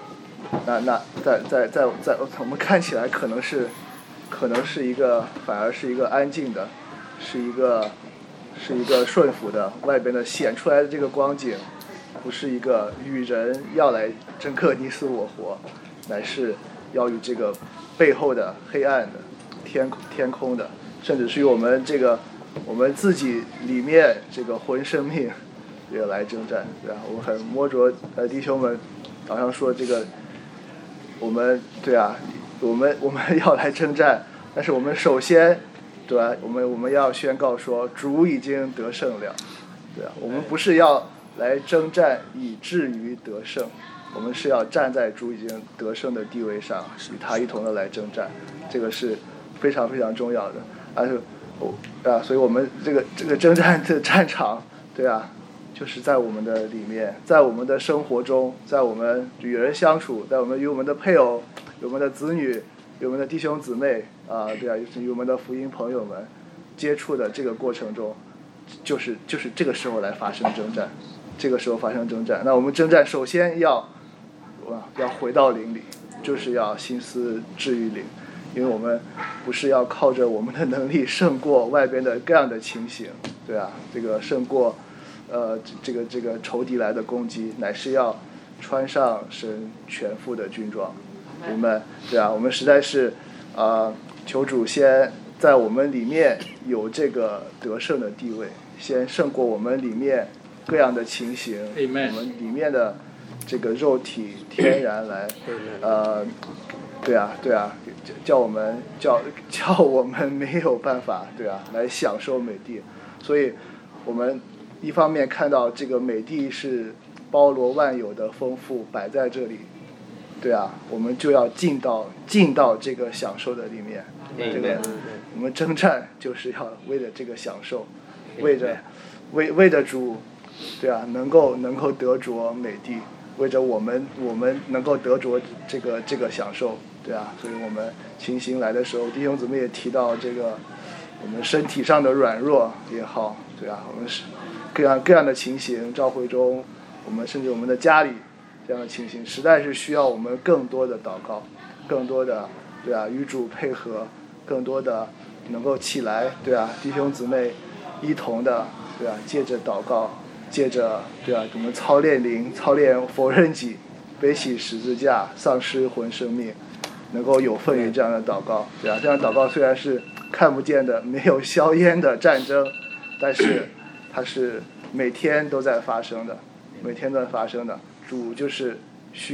在我们看起来可能是一个反而是一个安静的，是一个顺服的，外边的显出来的这个光景，不是一个与人要来争个你死我活，乃是要与这个背后的黑暗的天空的，甚至是与我们自己里面这个魂生命也要来征战，对吧？我很摸着弟兄们好像说这个我们对啊，我们要来征战，但是我们首先对吧？我们要宣告说主已经得胜了，对啊，我们不是要来征战以至于得胜，我们是要站在主已经得胜的地位上，与他一同的来征战，这个是非常非常重要的。所以我们这个征战的战场，对啊，就是在我们的里面，在我们的生活中，在我们与人相处，在我们与我们的配偶、与我们的子女、与我们的弟兄姊妹对啊，与我们的福音朋友们接触的这个过程中，就是这个时候来发生征战，这个时候发生征战。那我们征战首先要回到灵里，就是要心思置于灵，因为我们不是要靠着我们的能力胜过外边的各样的情形，对啊，这个胜过这个仇敌来的攻击，乃是要穿上神全副的军装。我们对啊，我们实在是求主先在我们里面有这个得胜的地位，先胜过我们里面各样的情形，我们里面的这个肉体天然来对啊，叫我们没有办法对啊来享受美地，所以我们一方面看到这个美地是包罗万有的丰富摆在这里，对啊，我们就要进到这个享受的里面。这个我们征战就是要为了这个享受，为着主，对啊，能够得着美地，为着我们能够得着这个享受，对啊，所以我们情形来的时候，弟兄姊妹也提到这个我们身体上的软弱也好，对啊，我们是各样的情形，教会中我们甚至我们的家里这样的情形，实在是需要我们更多的祷告，更多的对啊与主配合，更多的能够起来，对啊，弟兄姊妹一同的对啊，借着祷告，借着对啊我们操练灵，操练否认己，背起十字架，丧失魂生命，能够有份于这样的祷告，对啊，这样的祷告虽然是看不见的，没有硝烟的战争，但是它是每天都在发生的，每天都在发生的。主就是需要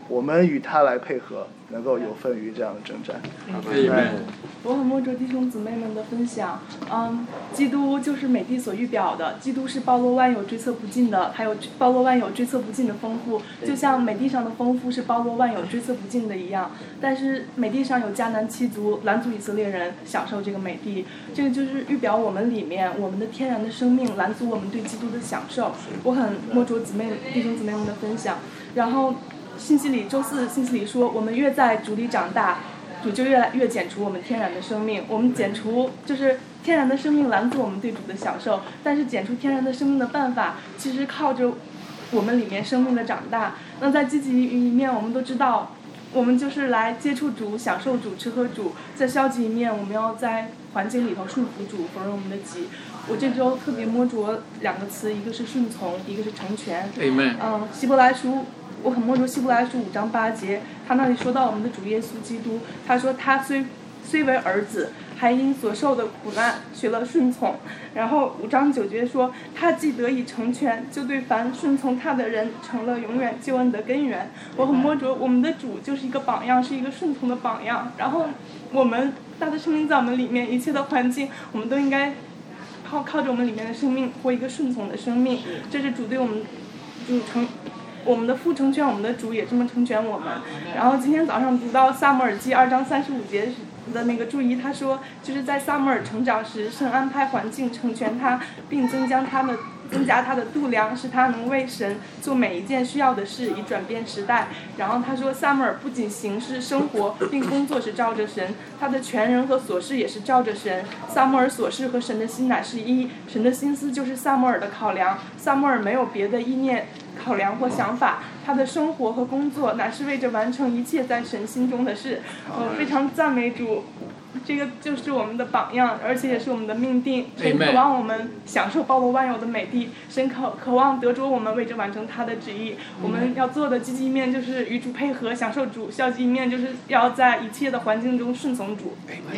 我们与他来配合，能够有份于这样的征战。 我很摸着弟兄姊妹们的分享，基督就是美帝所预表的，基督是包罗万有追测不尽的，还有包罗万有追测不尽的丰富，就像美帝上的丰富是包罗万有追测不尽的一样。但是美帝上有迦南七族、拦族以色列人享受这个美帝，这个就是预表我们里面我们的天然的生命，拦族我们对基督的享受。我很摸着弟兄姊妹们的分享，然后周四信息里说，我们越在主里长大，主就越来越剪除我们天然的生命。我们剪除就是天然的生命拦阻我们对主的享受，但是剪除天然的生命的办法，其实靠着我们里面生命的长大。那在积极一面，我们都知道，我们就是来接触主、享受主、吃喝主；在消极一面，我们要在环境里头顺服主，否认我们的己。我这周特别摸着2个词，一个是顺从，一个是成全。希伯来书。我很摸着希伯来书5章8节，他那里说到我们的主耶稣基督，他说他虽为儿子，还因所受的苦难学了顺从。然后5章9节说，他既得以成全，就对凡顺从他的人成了永远救恩的根源。我很摸着我们的主就是一个榜样，是一个顺从的榜样。然后我们他的生命在我们里面，一切的环境我们都应该靠着我们里面的生命活一个顺从的生命。这是主对我们我们的父成全我们的主也这么成全我们。然后今天早上读到撒母耳记2章35节的那个注意，他说就是在撒母耳成长时，神安排环境成全他，并增加他的度量，使他能为神做每一件需要的事，以转变时代。然后他说撒母耳不仅行事生活并工作是照着神，他的全人和所事也是照着神。撒母耳所事和神的心乃是一，神的心思就是撒母耳的考量，撒母耳没有别的意念考量或想法，他的生活和工作乃是为着完成一切在神心中的事。非常赞美主，这个就是我们的榜样，而且也是我们的命定。神渴望我们享受包罗万有的美地，神渴望得着我们为着完成他的旨意。我们要做的积极一面就是与主配合，享受主；消极一面就是要在一切的环境中顺从主。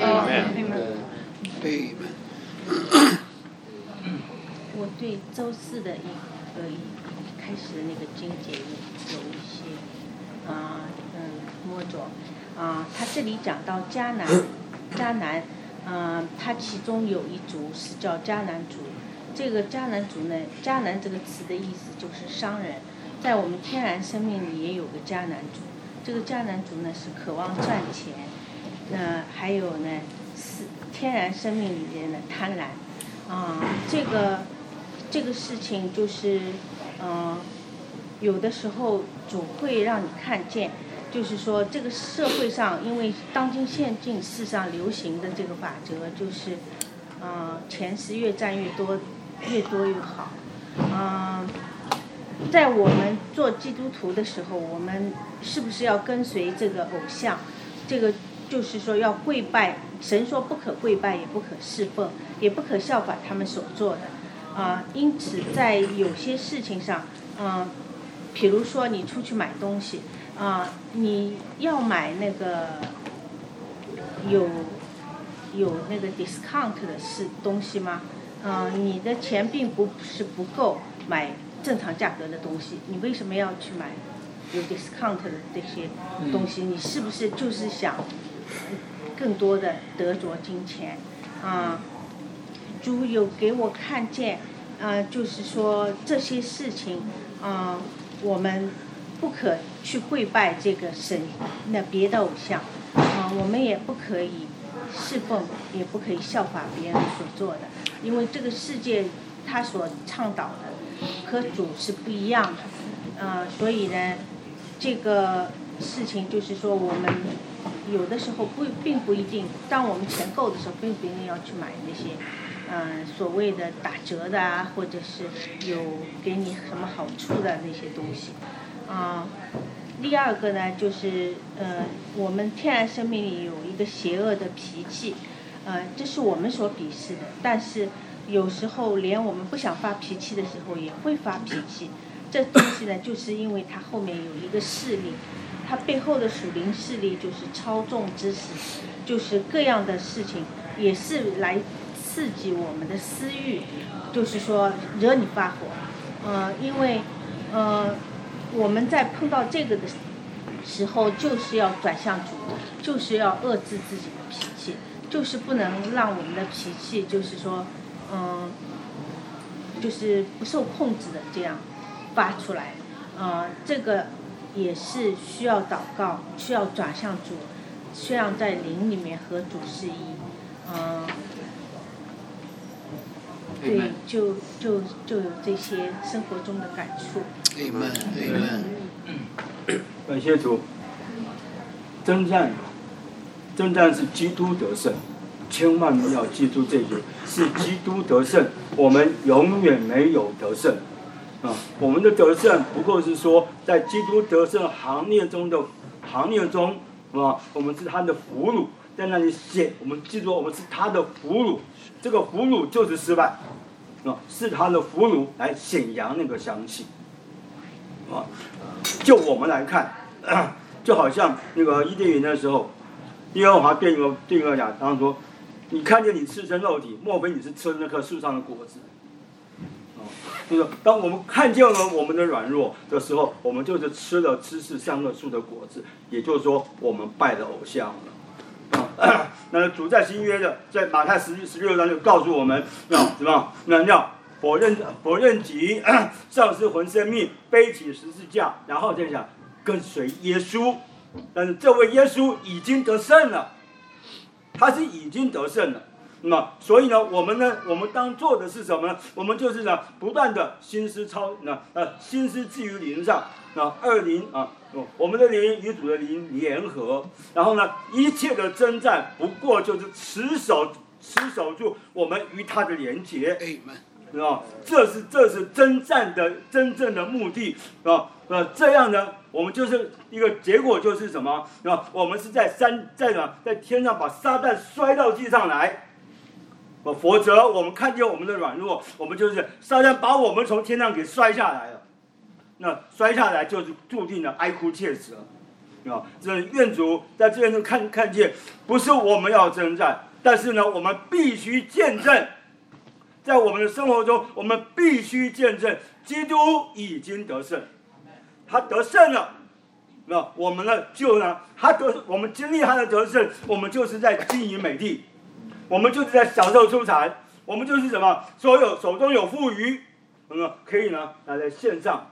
我对周四的开始的那个经节有一些摸着他这里讲到迦南，他其中有一族是叫迦南族。这个迦南族呢，迦南这个词的意思就是商人，在我们天然生命里也有个迦南族。这个迦南族呢是渴望赚钱，还有呢是天然生命里面的贪婪。这个事情就是有的时候主会让你看见，就是说这个社会上，因为当今现今世上流行的这个法则就是钱是越占越多，越多越好。在我们做基督徒的时候，我们是不是要跟随这个偶像？这个就是说要跪拜，神说不可跪拜，也不可侍奉，也不可效法他们所做的。因此在有些事情上，比如说你出去买东西，你要买那个有那个 discount 的东西吗？你的钱并不是不够买正常价格的东西，你为什么要去买有 discount 的这些东西？你是不是就是想更多的得着金钱？主有给我看见，就是说这些事情，我们不可去跪拜这个神，那别的偶像，我们也不可以侍奉，也不可以效法别人所做的，因为这个世界他所倡导的和主是不一样的，所以呢，这个事情就是说我们有的时候并不一定，当我们钱够的时候，并不一定要去买那些。所谓的打折的啊，或者是有给你什么好处的那些东西，第二个呢，就是我们天然生命里有一个邪恶的脾气，这是我们所鄙视的，但是有时候连我们不想发脾气的时候也会发脾气。这东西呢，就是因为它后面有一个势力，它背后的属灵势力就是操纵之使，就是各样的事情也是来刺激我们的私欲，就是说惹你发火。因为我们在碰到这个的时候，就是要转向主，就是要遏制自己的脾气，就是不能让我们的脾气就是说，就是不受控制的这样发出来。这个也是需要祷告，需要转向主，需要在灵里面和主是一。对，就有这些生活中的感触。 感谢主。征战是基督得胜，千万不要记住这句，是基督得胜，我们永远没有得胜。我们的得胜不过是说，在基督得胜行列中，我们是他的俘虏，在那里写，我们记住，我们是他的俘虏，这个俘虏就是失败，是他的俘虏来显扬那个香气。就我们来看，就好像那个伊甸园的时候，耶和华对那个亚当说：“你看见你赤身肉体，莫非你是吃那棵树上的果子？”就是当我们看见了我们的软弱的时候，我们就是吃了知识善恶树的果子，也就是说，我们拜了偶像了。那主在新约的，在马太16章就告诉我们，什么？那要否认己，丧失魂生命，背起十字架，然后再讲跟随耶稣。但是这位耶稣已经得胜了，他是已经得胜了。那么，所以呢，我们当做的是什么呢？我们就是呢，不断的心思置于灵上，我们的灵与主的灵联合，然后呢，一切的征战不过就是持守住我们与他的连结。这是征战的真正的目的这样呢，我们就是一个结果就是什么？我们是在天上把撒旦摔到地上来。否则，我们看见我们的软弱，我们就是撒旦把我们从天上给摔下来了。那摔下来就是注定了哀哭切齿了。这愿主在这边就看见，不是我们要征战，但是呢，我们必须见证，在我们的生活中，我们必须见证，基督已经得胜，他得胜了。那我们呢，我们经历他的得胜，我们就是在经营美地。我们就是在享受出产，我们就是什么？所有手中有富余，可以呢拿在线上。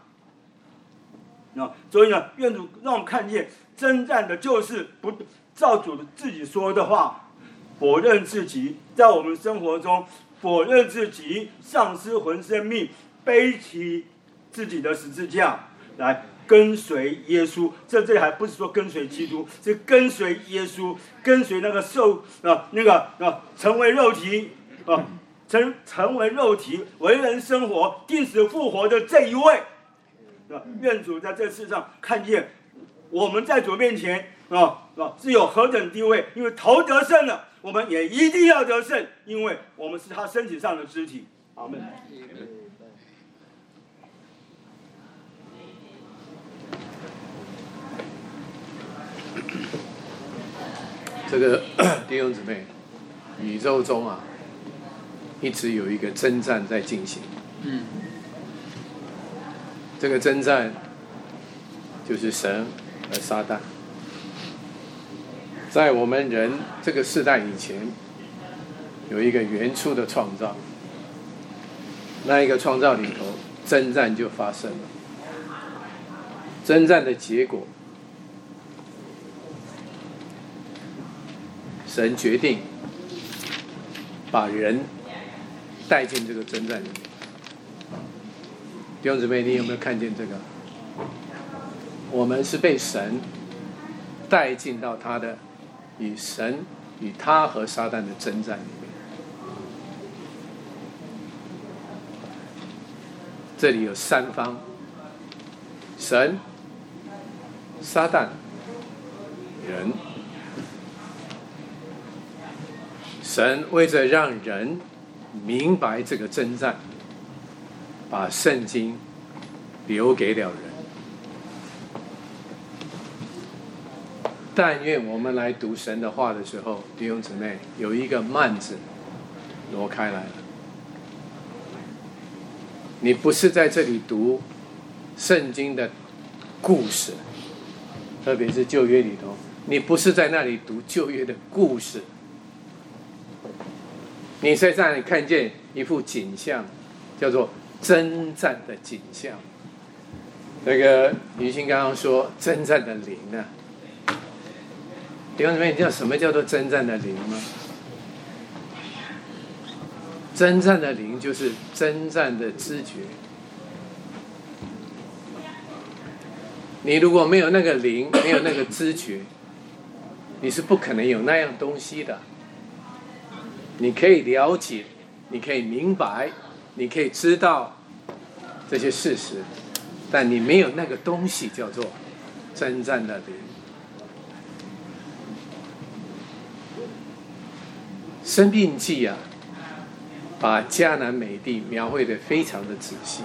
所以呢，愿主让我们看见，征战的就是不照主自己说的话，否认自己，在我们生活中否认自己，丧失魂生命，背起自己的十字架来跟随耶稣。这还不是说跟随基督，是跟随耶稣，跟随那个成为肉体成为肉体为人生活定死复活的这一位。愿主在这世上看见我们在主面前是有何等地位，因为头得胜了，我们也一定要得胜，因为我们是他身体上的肢体。阿们。 这个弟兄姊妹，宇宙中一直有一个征战在进行。这个征战就是神和撒旦。在我们人这个世代以前，有一个原初的创造，那一个创造里头，征战就发生了。征战的结果，神决定把人带进这个征战里面。弟兄姊妹，你有没有看见这个？我们是被神带进到他的与他和撒旦的征战里面。这里有三方：神、撒旦、人。神为着让人明白这个征战，把圣经留给了人。但愿我们来读神的话的时候，弟兄姊妹，有一个幔子挪开来了。你不是在这里读圣经的故事， 特别是旧约里头，你不是在那里读旧约的故事，你在那里看见一幅景象，叫做征战的景象。那个于心刚刚说征战的灵啊，弟兄姊妹，你知道什么叫做征战的灵吗？征战的灵就是征战的知觉。你如果没有那个灵，没有那个知觉，你是不可能有那样东西的。你可以了解，你可以明白，你可以知道这些事实，但你没有那个东西叫做征战的灵。申命记啊，把迦南美地描绘得非常的仔细。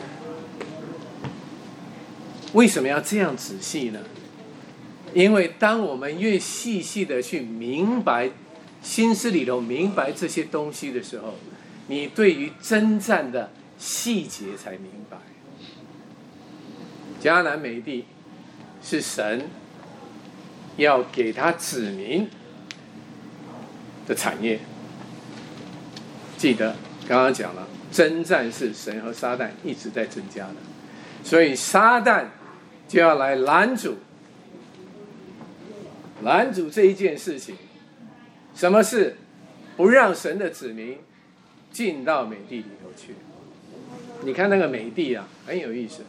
为什么要这样仔细呢？因为当我们越细细的去明白，心思里头明白这些东西的时候，你对于征战的细节才明白。迦南美地是神要给他子民的产业。记得刚刚讲了，征战是神和撒旦一直在增加的，所以撒旦就要来拦阻这一件事情。什么事？不让神的子民进到美地里头去。你看那个美地啊，很有意思。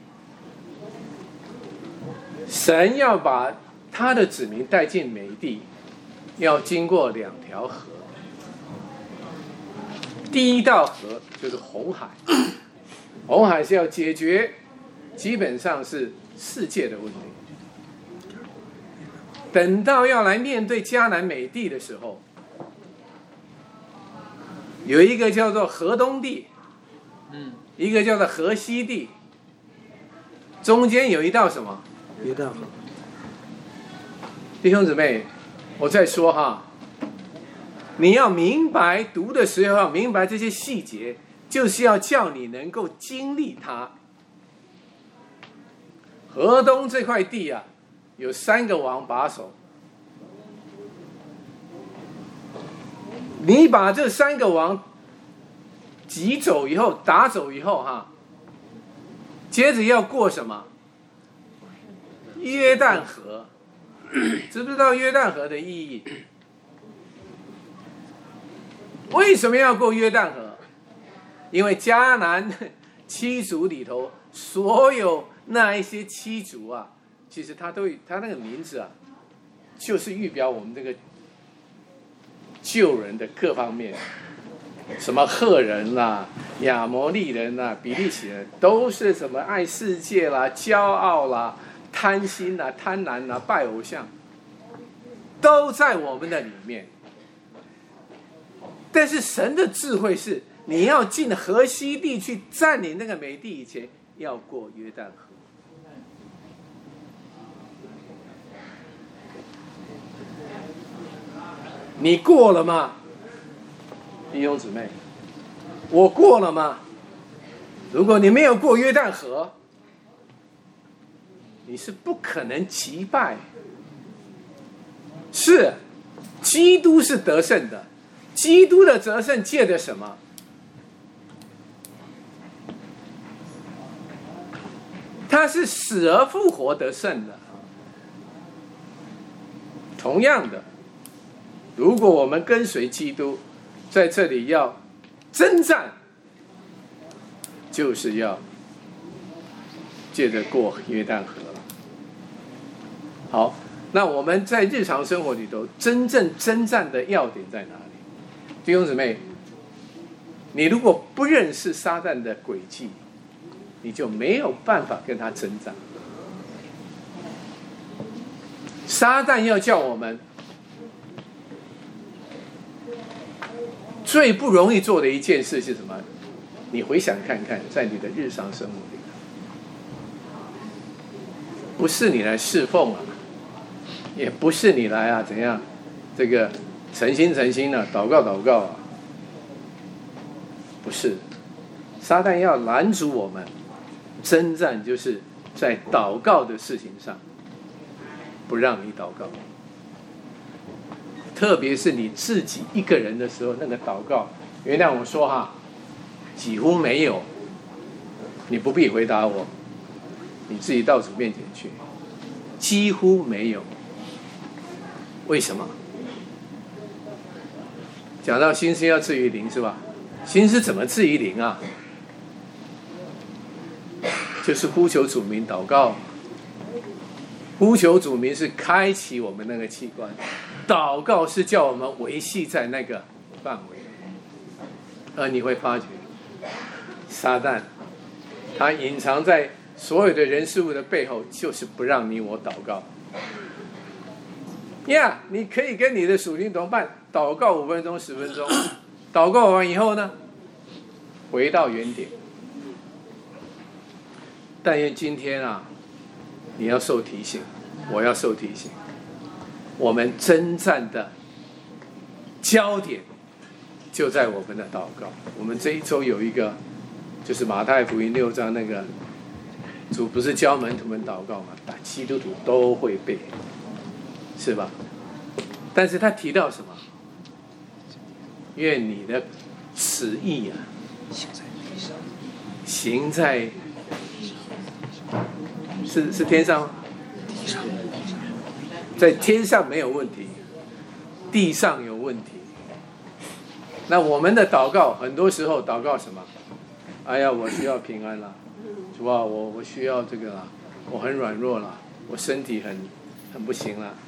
神要把他的子民带进美地，要经过2条河。第一道河就是红海，红海是要解决基本上是世界的问题。等到要来面对迦南美地的时候，有一个叫做河东地，一个叫做河西地，中间有一道什么？ 约旦河。 弟兄姊妹，我再说哈，你要明白，读的时候要明白这些细节，就是要叫你能够经历它。河东这块地啊，有3个王把守。你把这3个王挤走以后，打走以后哈，接着要过什么？约旦河。知不知道约旦河的意义？为什么要过约旦河？因为迦南7族里头，所有那一些7族啊，其实他那个名字啊，就是预表我们这个救人的各方面，什么赫人啦、亚摩利人啦、比利洗人，都是什么爱世界啦、骄傲啦、贪心啦、贪婪啦、拜偶像，都在我们的里面。但是神的智慧是，你要进河西地去占领那个美地以前，要过约旦河。你过了吗，弟兄姊妹？我过了吗？如果你没有过约旦河，你是不可能击败。是，基督是得胜的，基督的得胜借着什么？他是死而复活得胜的。同样的，如果我们跟随基督，在这里要征战，就是要借着过约旦河了。好，那我们在日常生活里头真正征战的要点在哪里？弟兄姊妹，你如果不认识撒旦的诡计，你就没有办法跟他征战。撒旦要叫我们最不容易做的一件事是什么？你回想看看，在你的日常生活里，不是你来侍奉啊，也不是你来啊怎样，这个诚心啊，祷告啊，不是。撒旦要拦阻我们征战，就是在祷告的事情上。 不让你祷告。特别是你自己一个人的时候，那个祷告，原谅我说哈，几乎没有。你不必回答我，你自己到主面前去，几乎没有。为什么？讲到心思要至于灵是吧？心思怎么至于灵啊？就是呼求主名祷告，呼求主名是开启我们那个器官，祷告是叫我们维系在那个范围。而你会发觉，撒旦他隐藏在所有的人事物的背后，就是不让你我祷告。你可以跟你的属灵同伴祷告5分钟、10分钟，祷告完以后呢，回到原点。但愿今天啊，你要受提醒，我要受提醒，我们征战的焦点就在我们的祷告。我们这一周有一个，就是马太福音6章那个，主不是教门徒们祷告吗？基督徒都会背，是吧？但是他提到什么？愿你的旨意啊，行在是天上吗？在天上没有问题，地上有问题。那我们的祷告，很多时候祷告什么？哎呀，我需要平安啦，主啊，我需要这个啦，我很软弱啦，我身体很不行啦。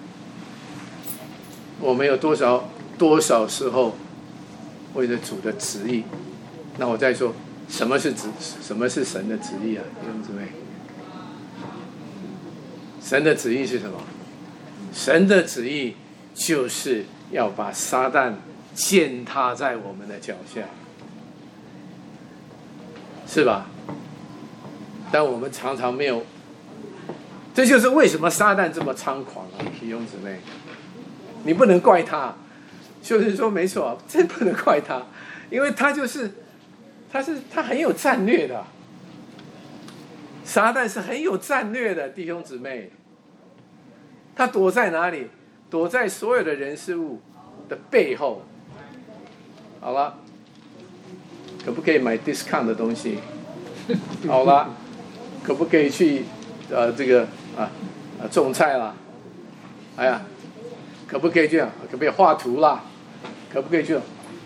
我们有多少时候为了主的旨意？那我再说，什么是神的旨意啊？弟兄姊妹，神的旨意是什么？神的旨意就是要把撒旦践踏在我们的脚下，是吧？但我们常常没有，这就是为什么撒旦这么猖狂啊！弟兄姊妹，你不能怪他，就是说没错，真不能怪他，因为他很有战略的，撒旦是很有战略的，弟兄姊妹。他躲在哪里？躲在所有的人事物的背后。好了，可不可以买 discount 的东西？好了，可不可以去这个种菜啦？哎呀，可不可以这样？可不可以画图啦？可不可以这样？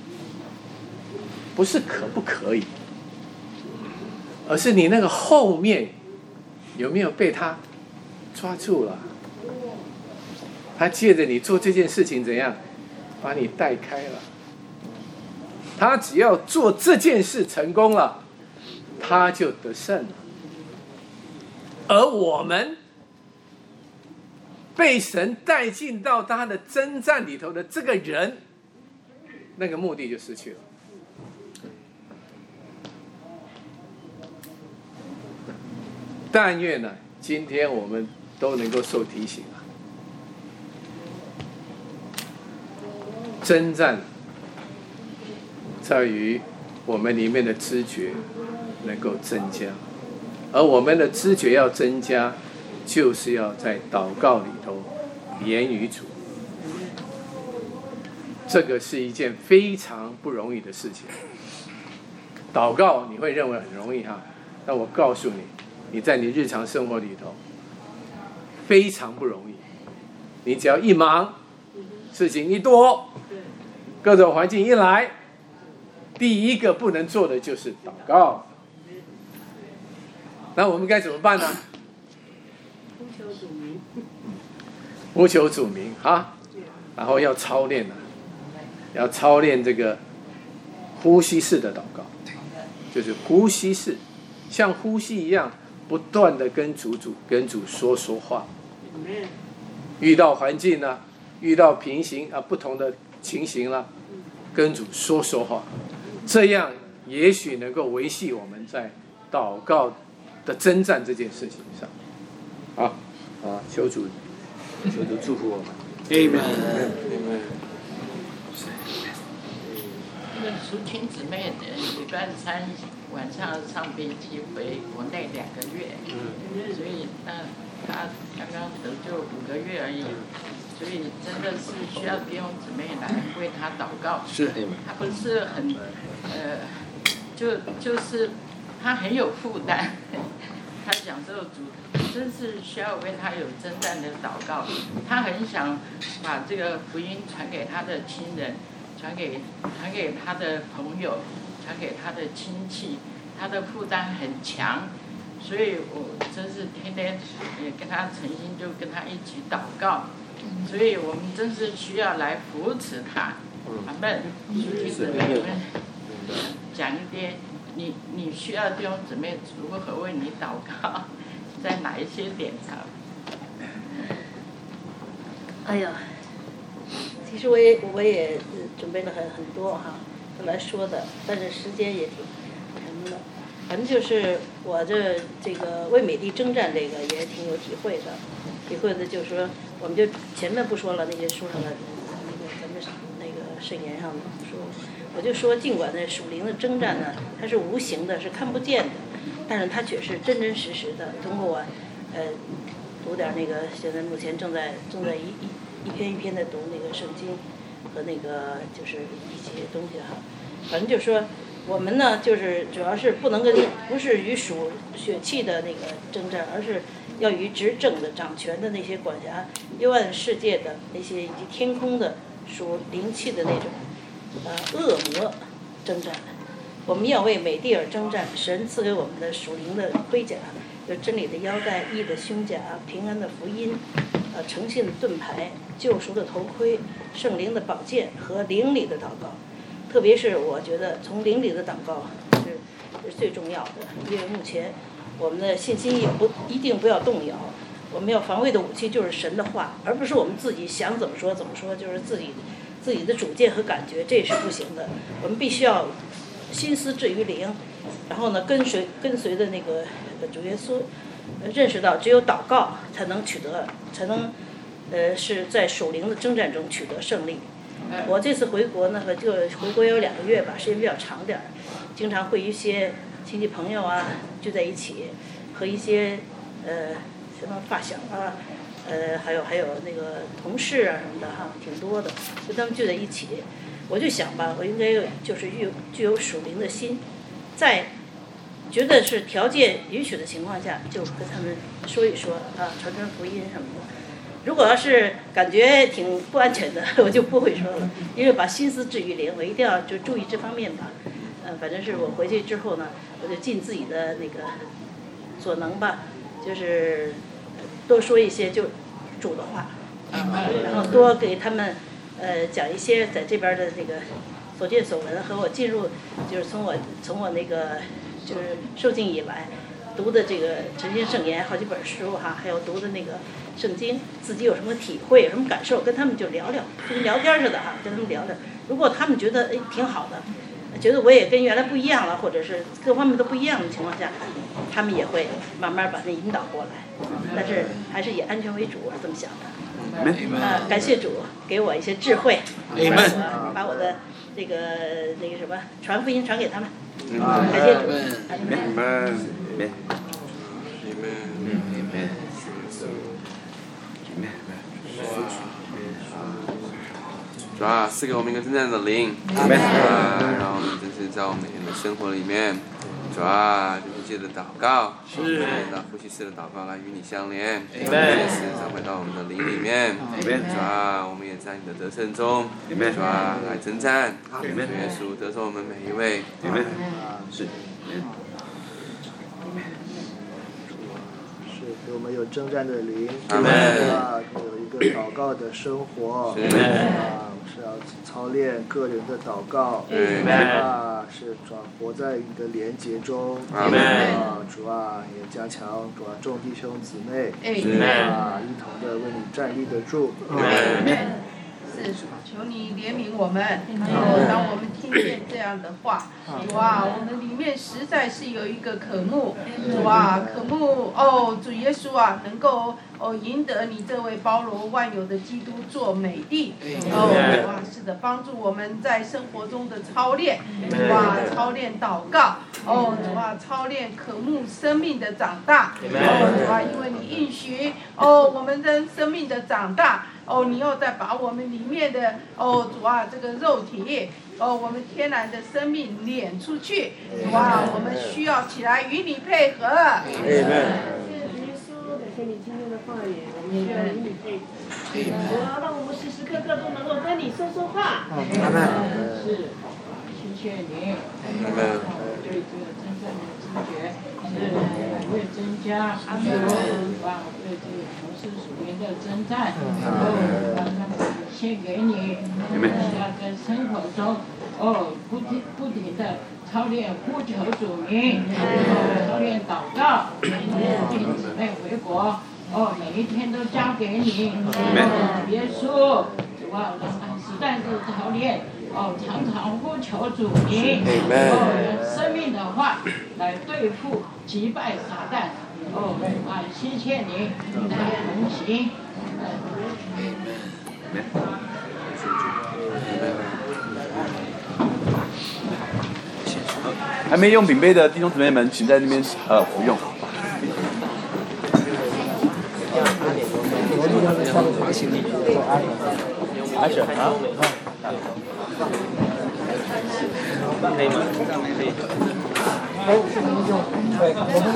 不是可不可以，而是你那个后面有没有被他抓住了？他借着你做这件事情怎样把你带开了？他只要做这件事成功了，他就得胜了。而我们被神带进到他的征战里头的这个人，那个目的就失去了。但愿呢，今天我们都能够受提醒啊！征战在于我们里面的知觉能够增加，而我们的知觉要增加，就是要在祷告里头连于主。这个是一件非常不容易的事情。祷告你会认为很容易哈，但我告诉你，你在你日常生活里头非常不容易。你只要一忙，事情一多，各种环境一来，第一个不能做的就是祷告。那我们该怎么办呢？ 呼求主名， 呼求主名哈，然后要操练啊，要操练这个呼吸式的祷告，就是呼吸式，像呼吸一样，不断的跟主说话。遇到环境呢，遇到不同的情形了，跟主说话，这样也许能够维系我们在祷告的征战这件事情上。好，求主祝福我们。Amen。 那个淑清姊妹礼拜3晚上上飞机回国内2个月，所以他刚刚得救5个月而已，所以真的是需要弟兄姊妹来为他祷告。 是， 他不是很就是他很有负担，他享受主，真是需要为他有征战的祷告。他很想把这个福音传给他的亲人，传给他的朋友，传给他的亲戚，他的负担很强，所以我真是天天也跟他诚心就跟他一起祷告，所以我们真是需要来扶持他。阿们。姊妹们讲一点，你需要弟兄姊妹如何为你祷告，在哪一些点上？ 哎呀，其实我也准备了很多哈来说的，但是时间也挺什么的。反正就是我这个为美帝征战这个也挺有体会的。体会的就是说，我们就前面不说了，那些书上的那个咱们那个圣言上的说，我就说，尽管那属灵的征战呢，它是无形的，是看不见的，但是它却是真真实实的。通过我读点那个，现在目前正在一篇一篇的读那个圣经和那个就是一些东西哈。反正就是说，我们呢就是主要是不是与属血气的那个征战，而是要与执政的掌权的那些管辖幽暗世界的那些以及天空的属灵气的那种恶魔征战。我们要为美帝而征战，神赐给我们的属灵的盔甲，有真理的腰带、义的胸甲、平安的福音、诚信的盾牌、救赎的头盔、圣灵的宝剑和灵里的祷告。特别是我觉得从灵里的祷告是最重要的，因为目前我们的信心一定不要动摇。我们要防卫的武器就是神的话，而不是我们自己想怎么说怎么说，就是自己的主见和感觉，这是不行的。我们必须要心思置于灵，然后呢跟随的那个主耶稣，认识到只有祷告才能是在属灵的征战中取得胜利。我这次回国呢，就回国有2个月吧，时间比较长点儿，经常会一些亲戚朋友啊聚在一起，和一些什么发小啊，还有那个同事啊什么的哈，挺多的，就他们聚在一起，我就想吧，我应该就是具有属灵的心，在觉得是条件允许的情况下，就跟他们说一说啊，传福音什么的。如果要是感觉挺不安全的，我就不会说了，因为把心思置于灵，我一定要就注意这方面吧。反正是我回去之后呢，我就尽自己的那个所能吧，就是多说一些就主的话，然后多给他们讲一些在这边的那个所见所闻和我进入，就是从我那个就是受浸以来读的这个诚心圣言好几本书哈，还有读的那个圣经，自己有什么体会，有什么感受，跟他们就聊聊，就跟聊天似的哈，跟他们聊聊。如果他们觉得挺好的，觉得我也跟原来不一样了，或者是各方面都不一样的情况下，他们也会慢慢把那引导过来。但是还是以安全为主，我是这么想的。感谢主给我一些智慧，把我的那个什么传福音传给他们。感谢主。 主啊，赐给我们一个真正的灵，让我们真是在我们每天的生活里面，主啊，就是借着祷告，让夫妻式的祷告来与你相连，也是转回到我们的灵里面，主啊，我们也在你的得胜中，主啊，来征战，主耶稣得胜我们每一位，是。 给我们有征战的灵，有一个祷告的生活，是要操练个人的祷告，是活在你的连结中，主啊，也加强主啊众弟兄姊妹，一同的为你站立得住。 求你怜悯我们。当我们听见这样的话，主啊，我们里面实在是有一个渴慕，主啊，渴慕主耶稣啊，能够赢得你这位包罗万有的基督做美帝。主啊，是的，帮助我们在生活中的操练，主啊，操练祷告，主啊，操练渴慕生命的长大，主啊，因为你应许我们的生命的长大，你又再把我们里面的主啊这个肉体我们天然的生命撵出去，主啊，我们需要起来与你配合。 谢谢你今天的话语，我们需要与你配合。主啊，让我们时时刻刻都能够跟你说说话。 是，谢谢你。对这个真正的知觉是会增加，对这个从事属灵的征战，让他们献给你，要在生活中不停的操练呼求主名，操练祷告，弟兄姊妹回国，每一天都交给你，耶稣，主啊，让他实在是操练，常常呼求主名，用生命的话来对付击败撒旦，谢谢你来同行。 还没用饼杯的弟兄姊妹们，请在那边服用。 可以吗？可以。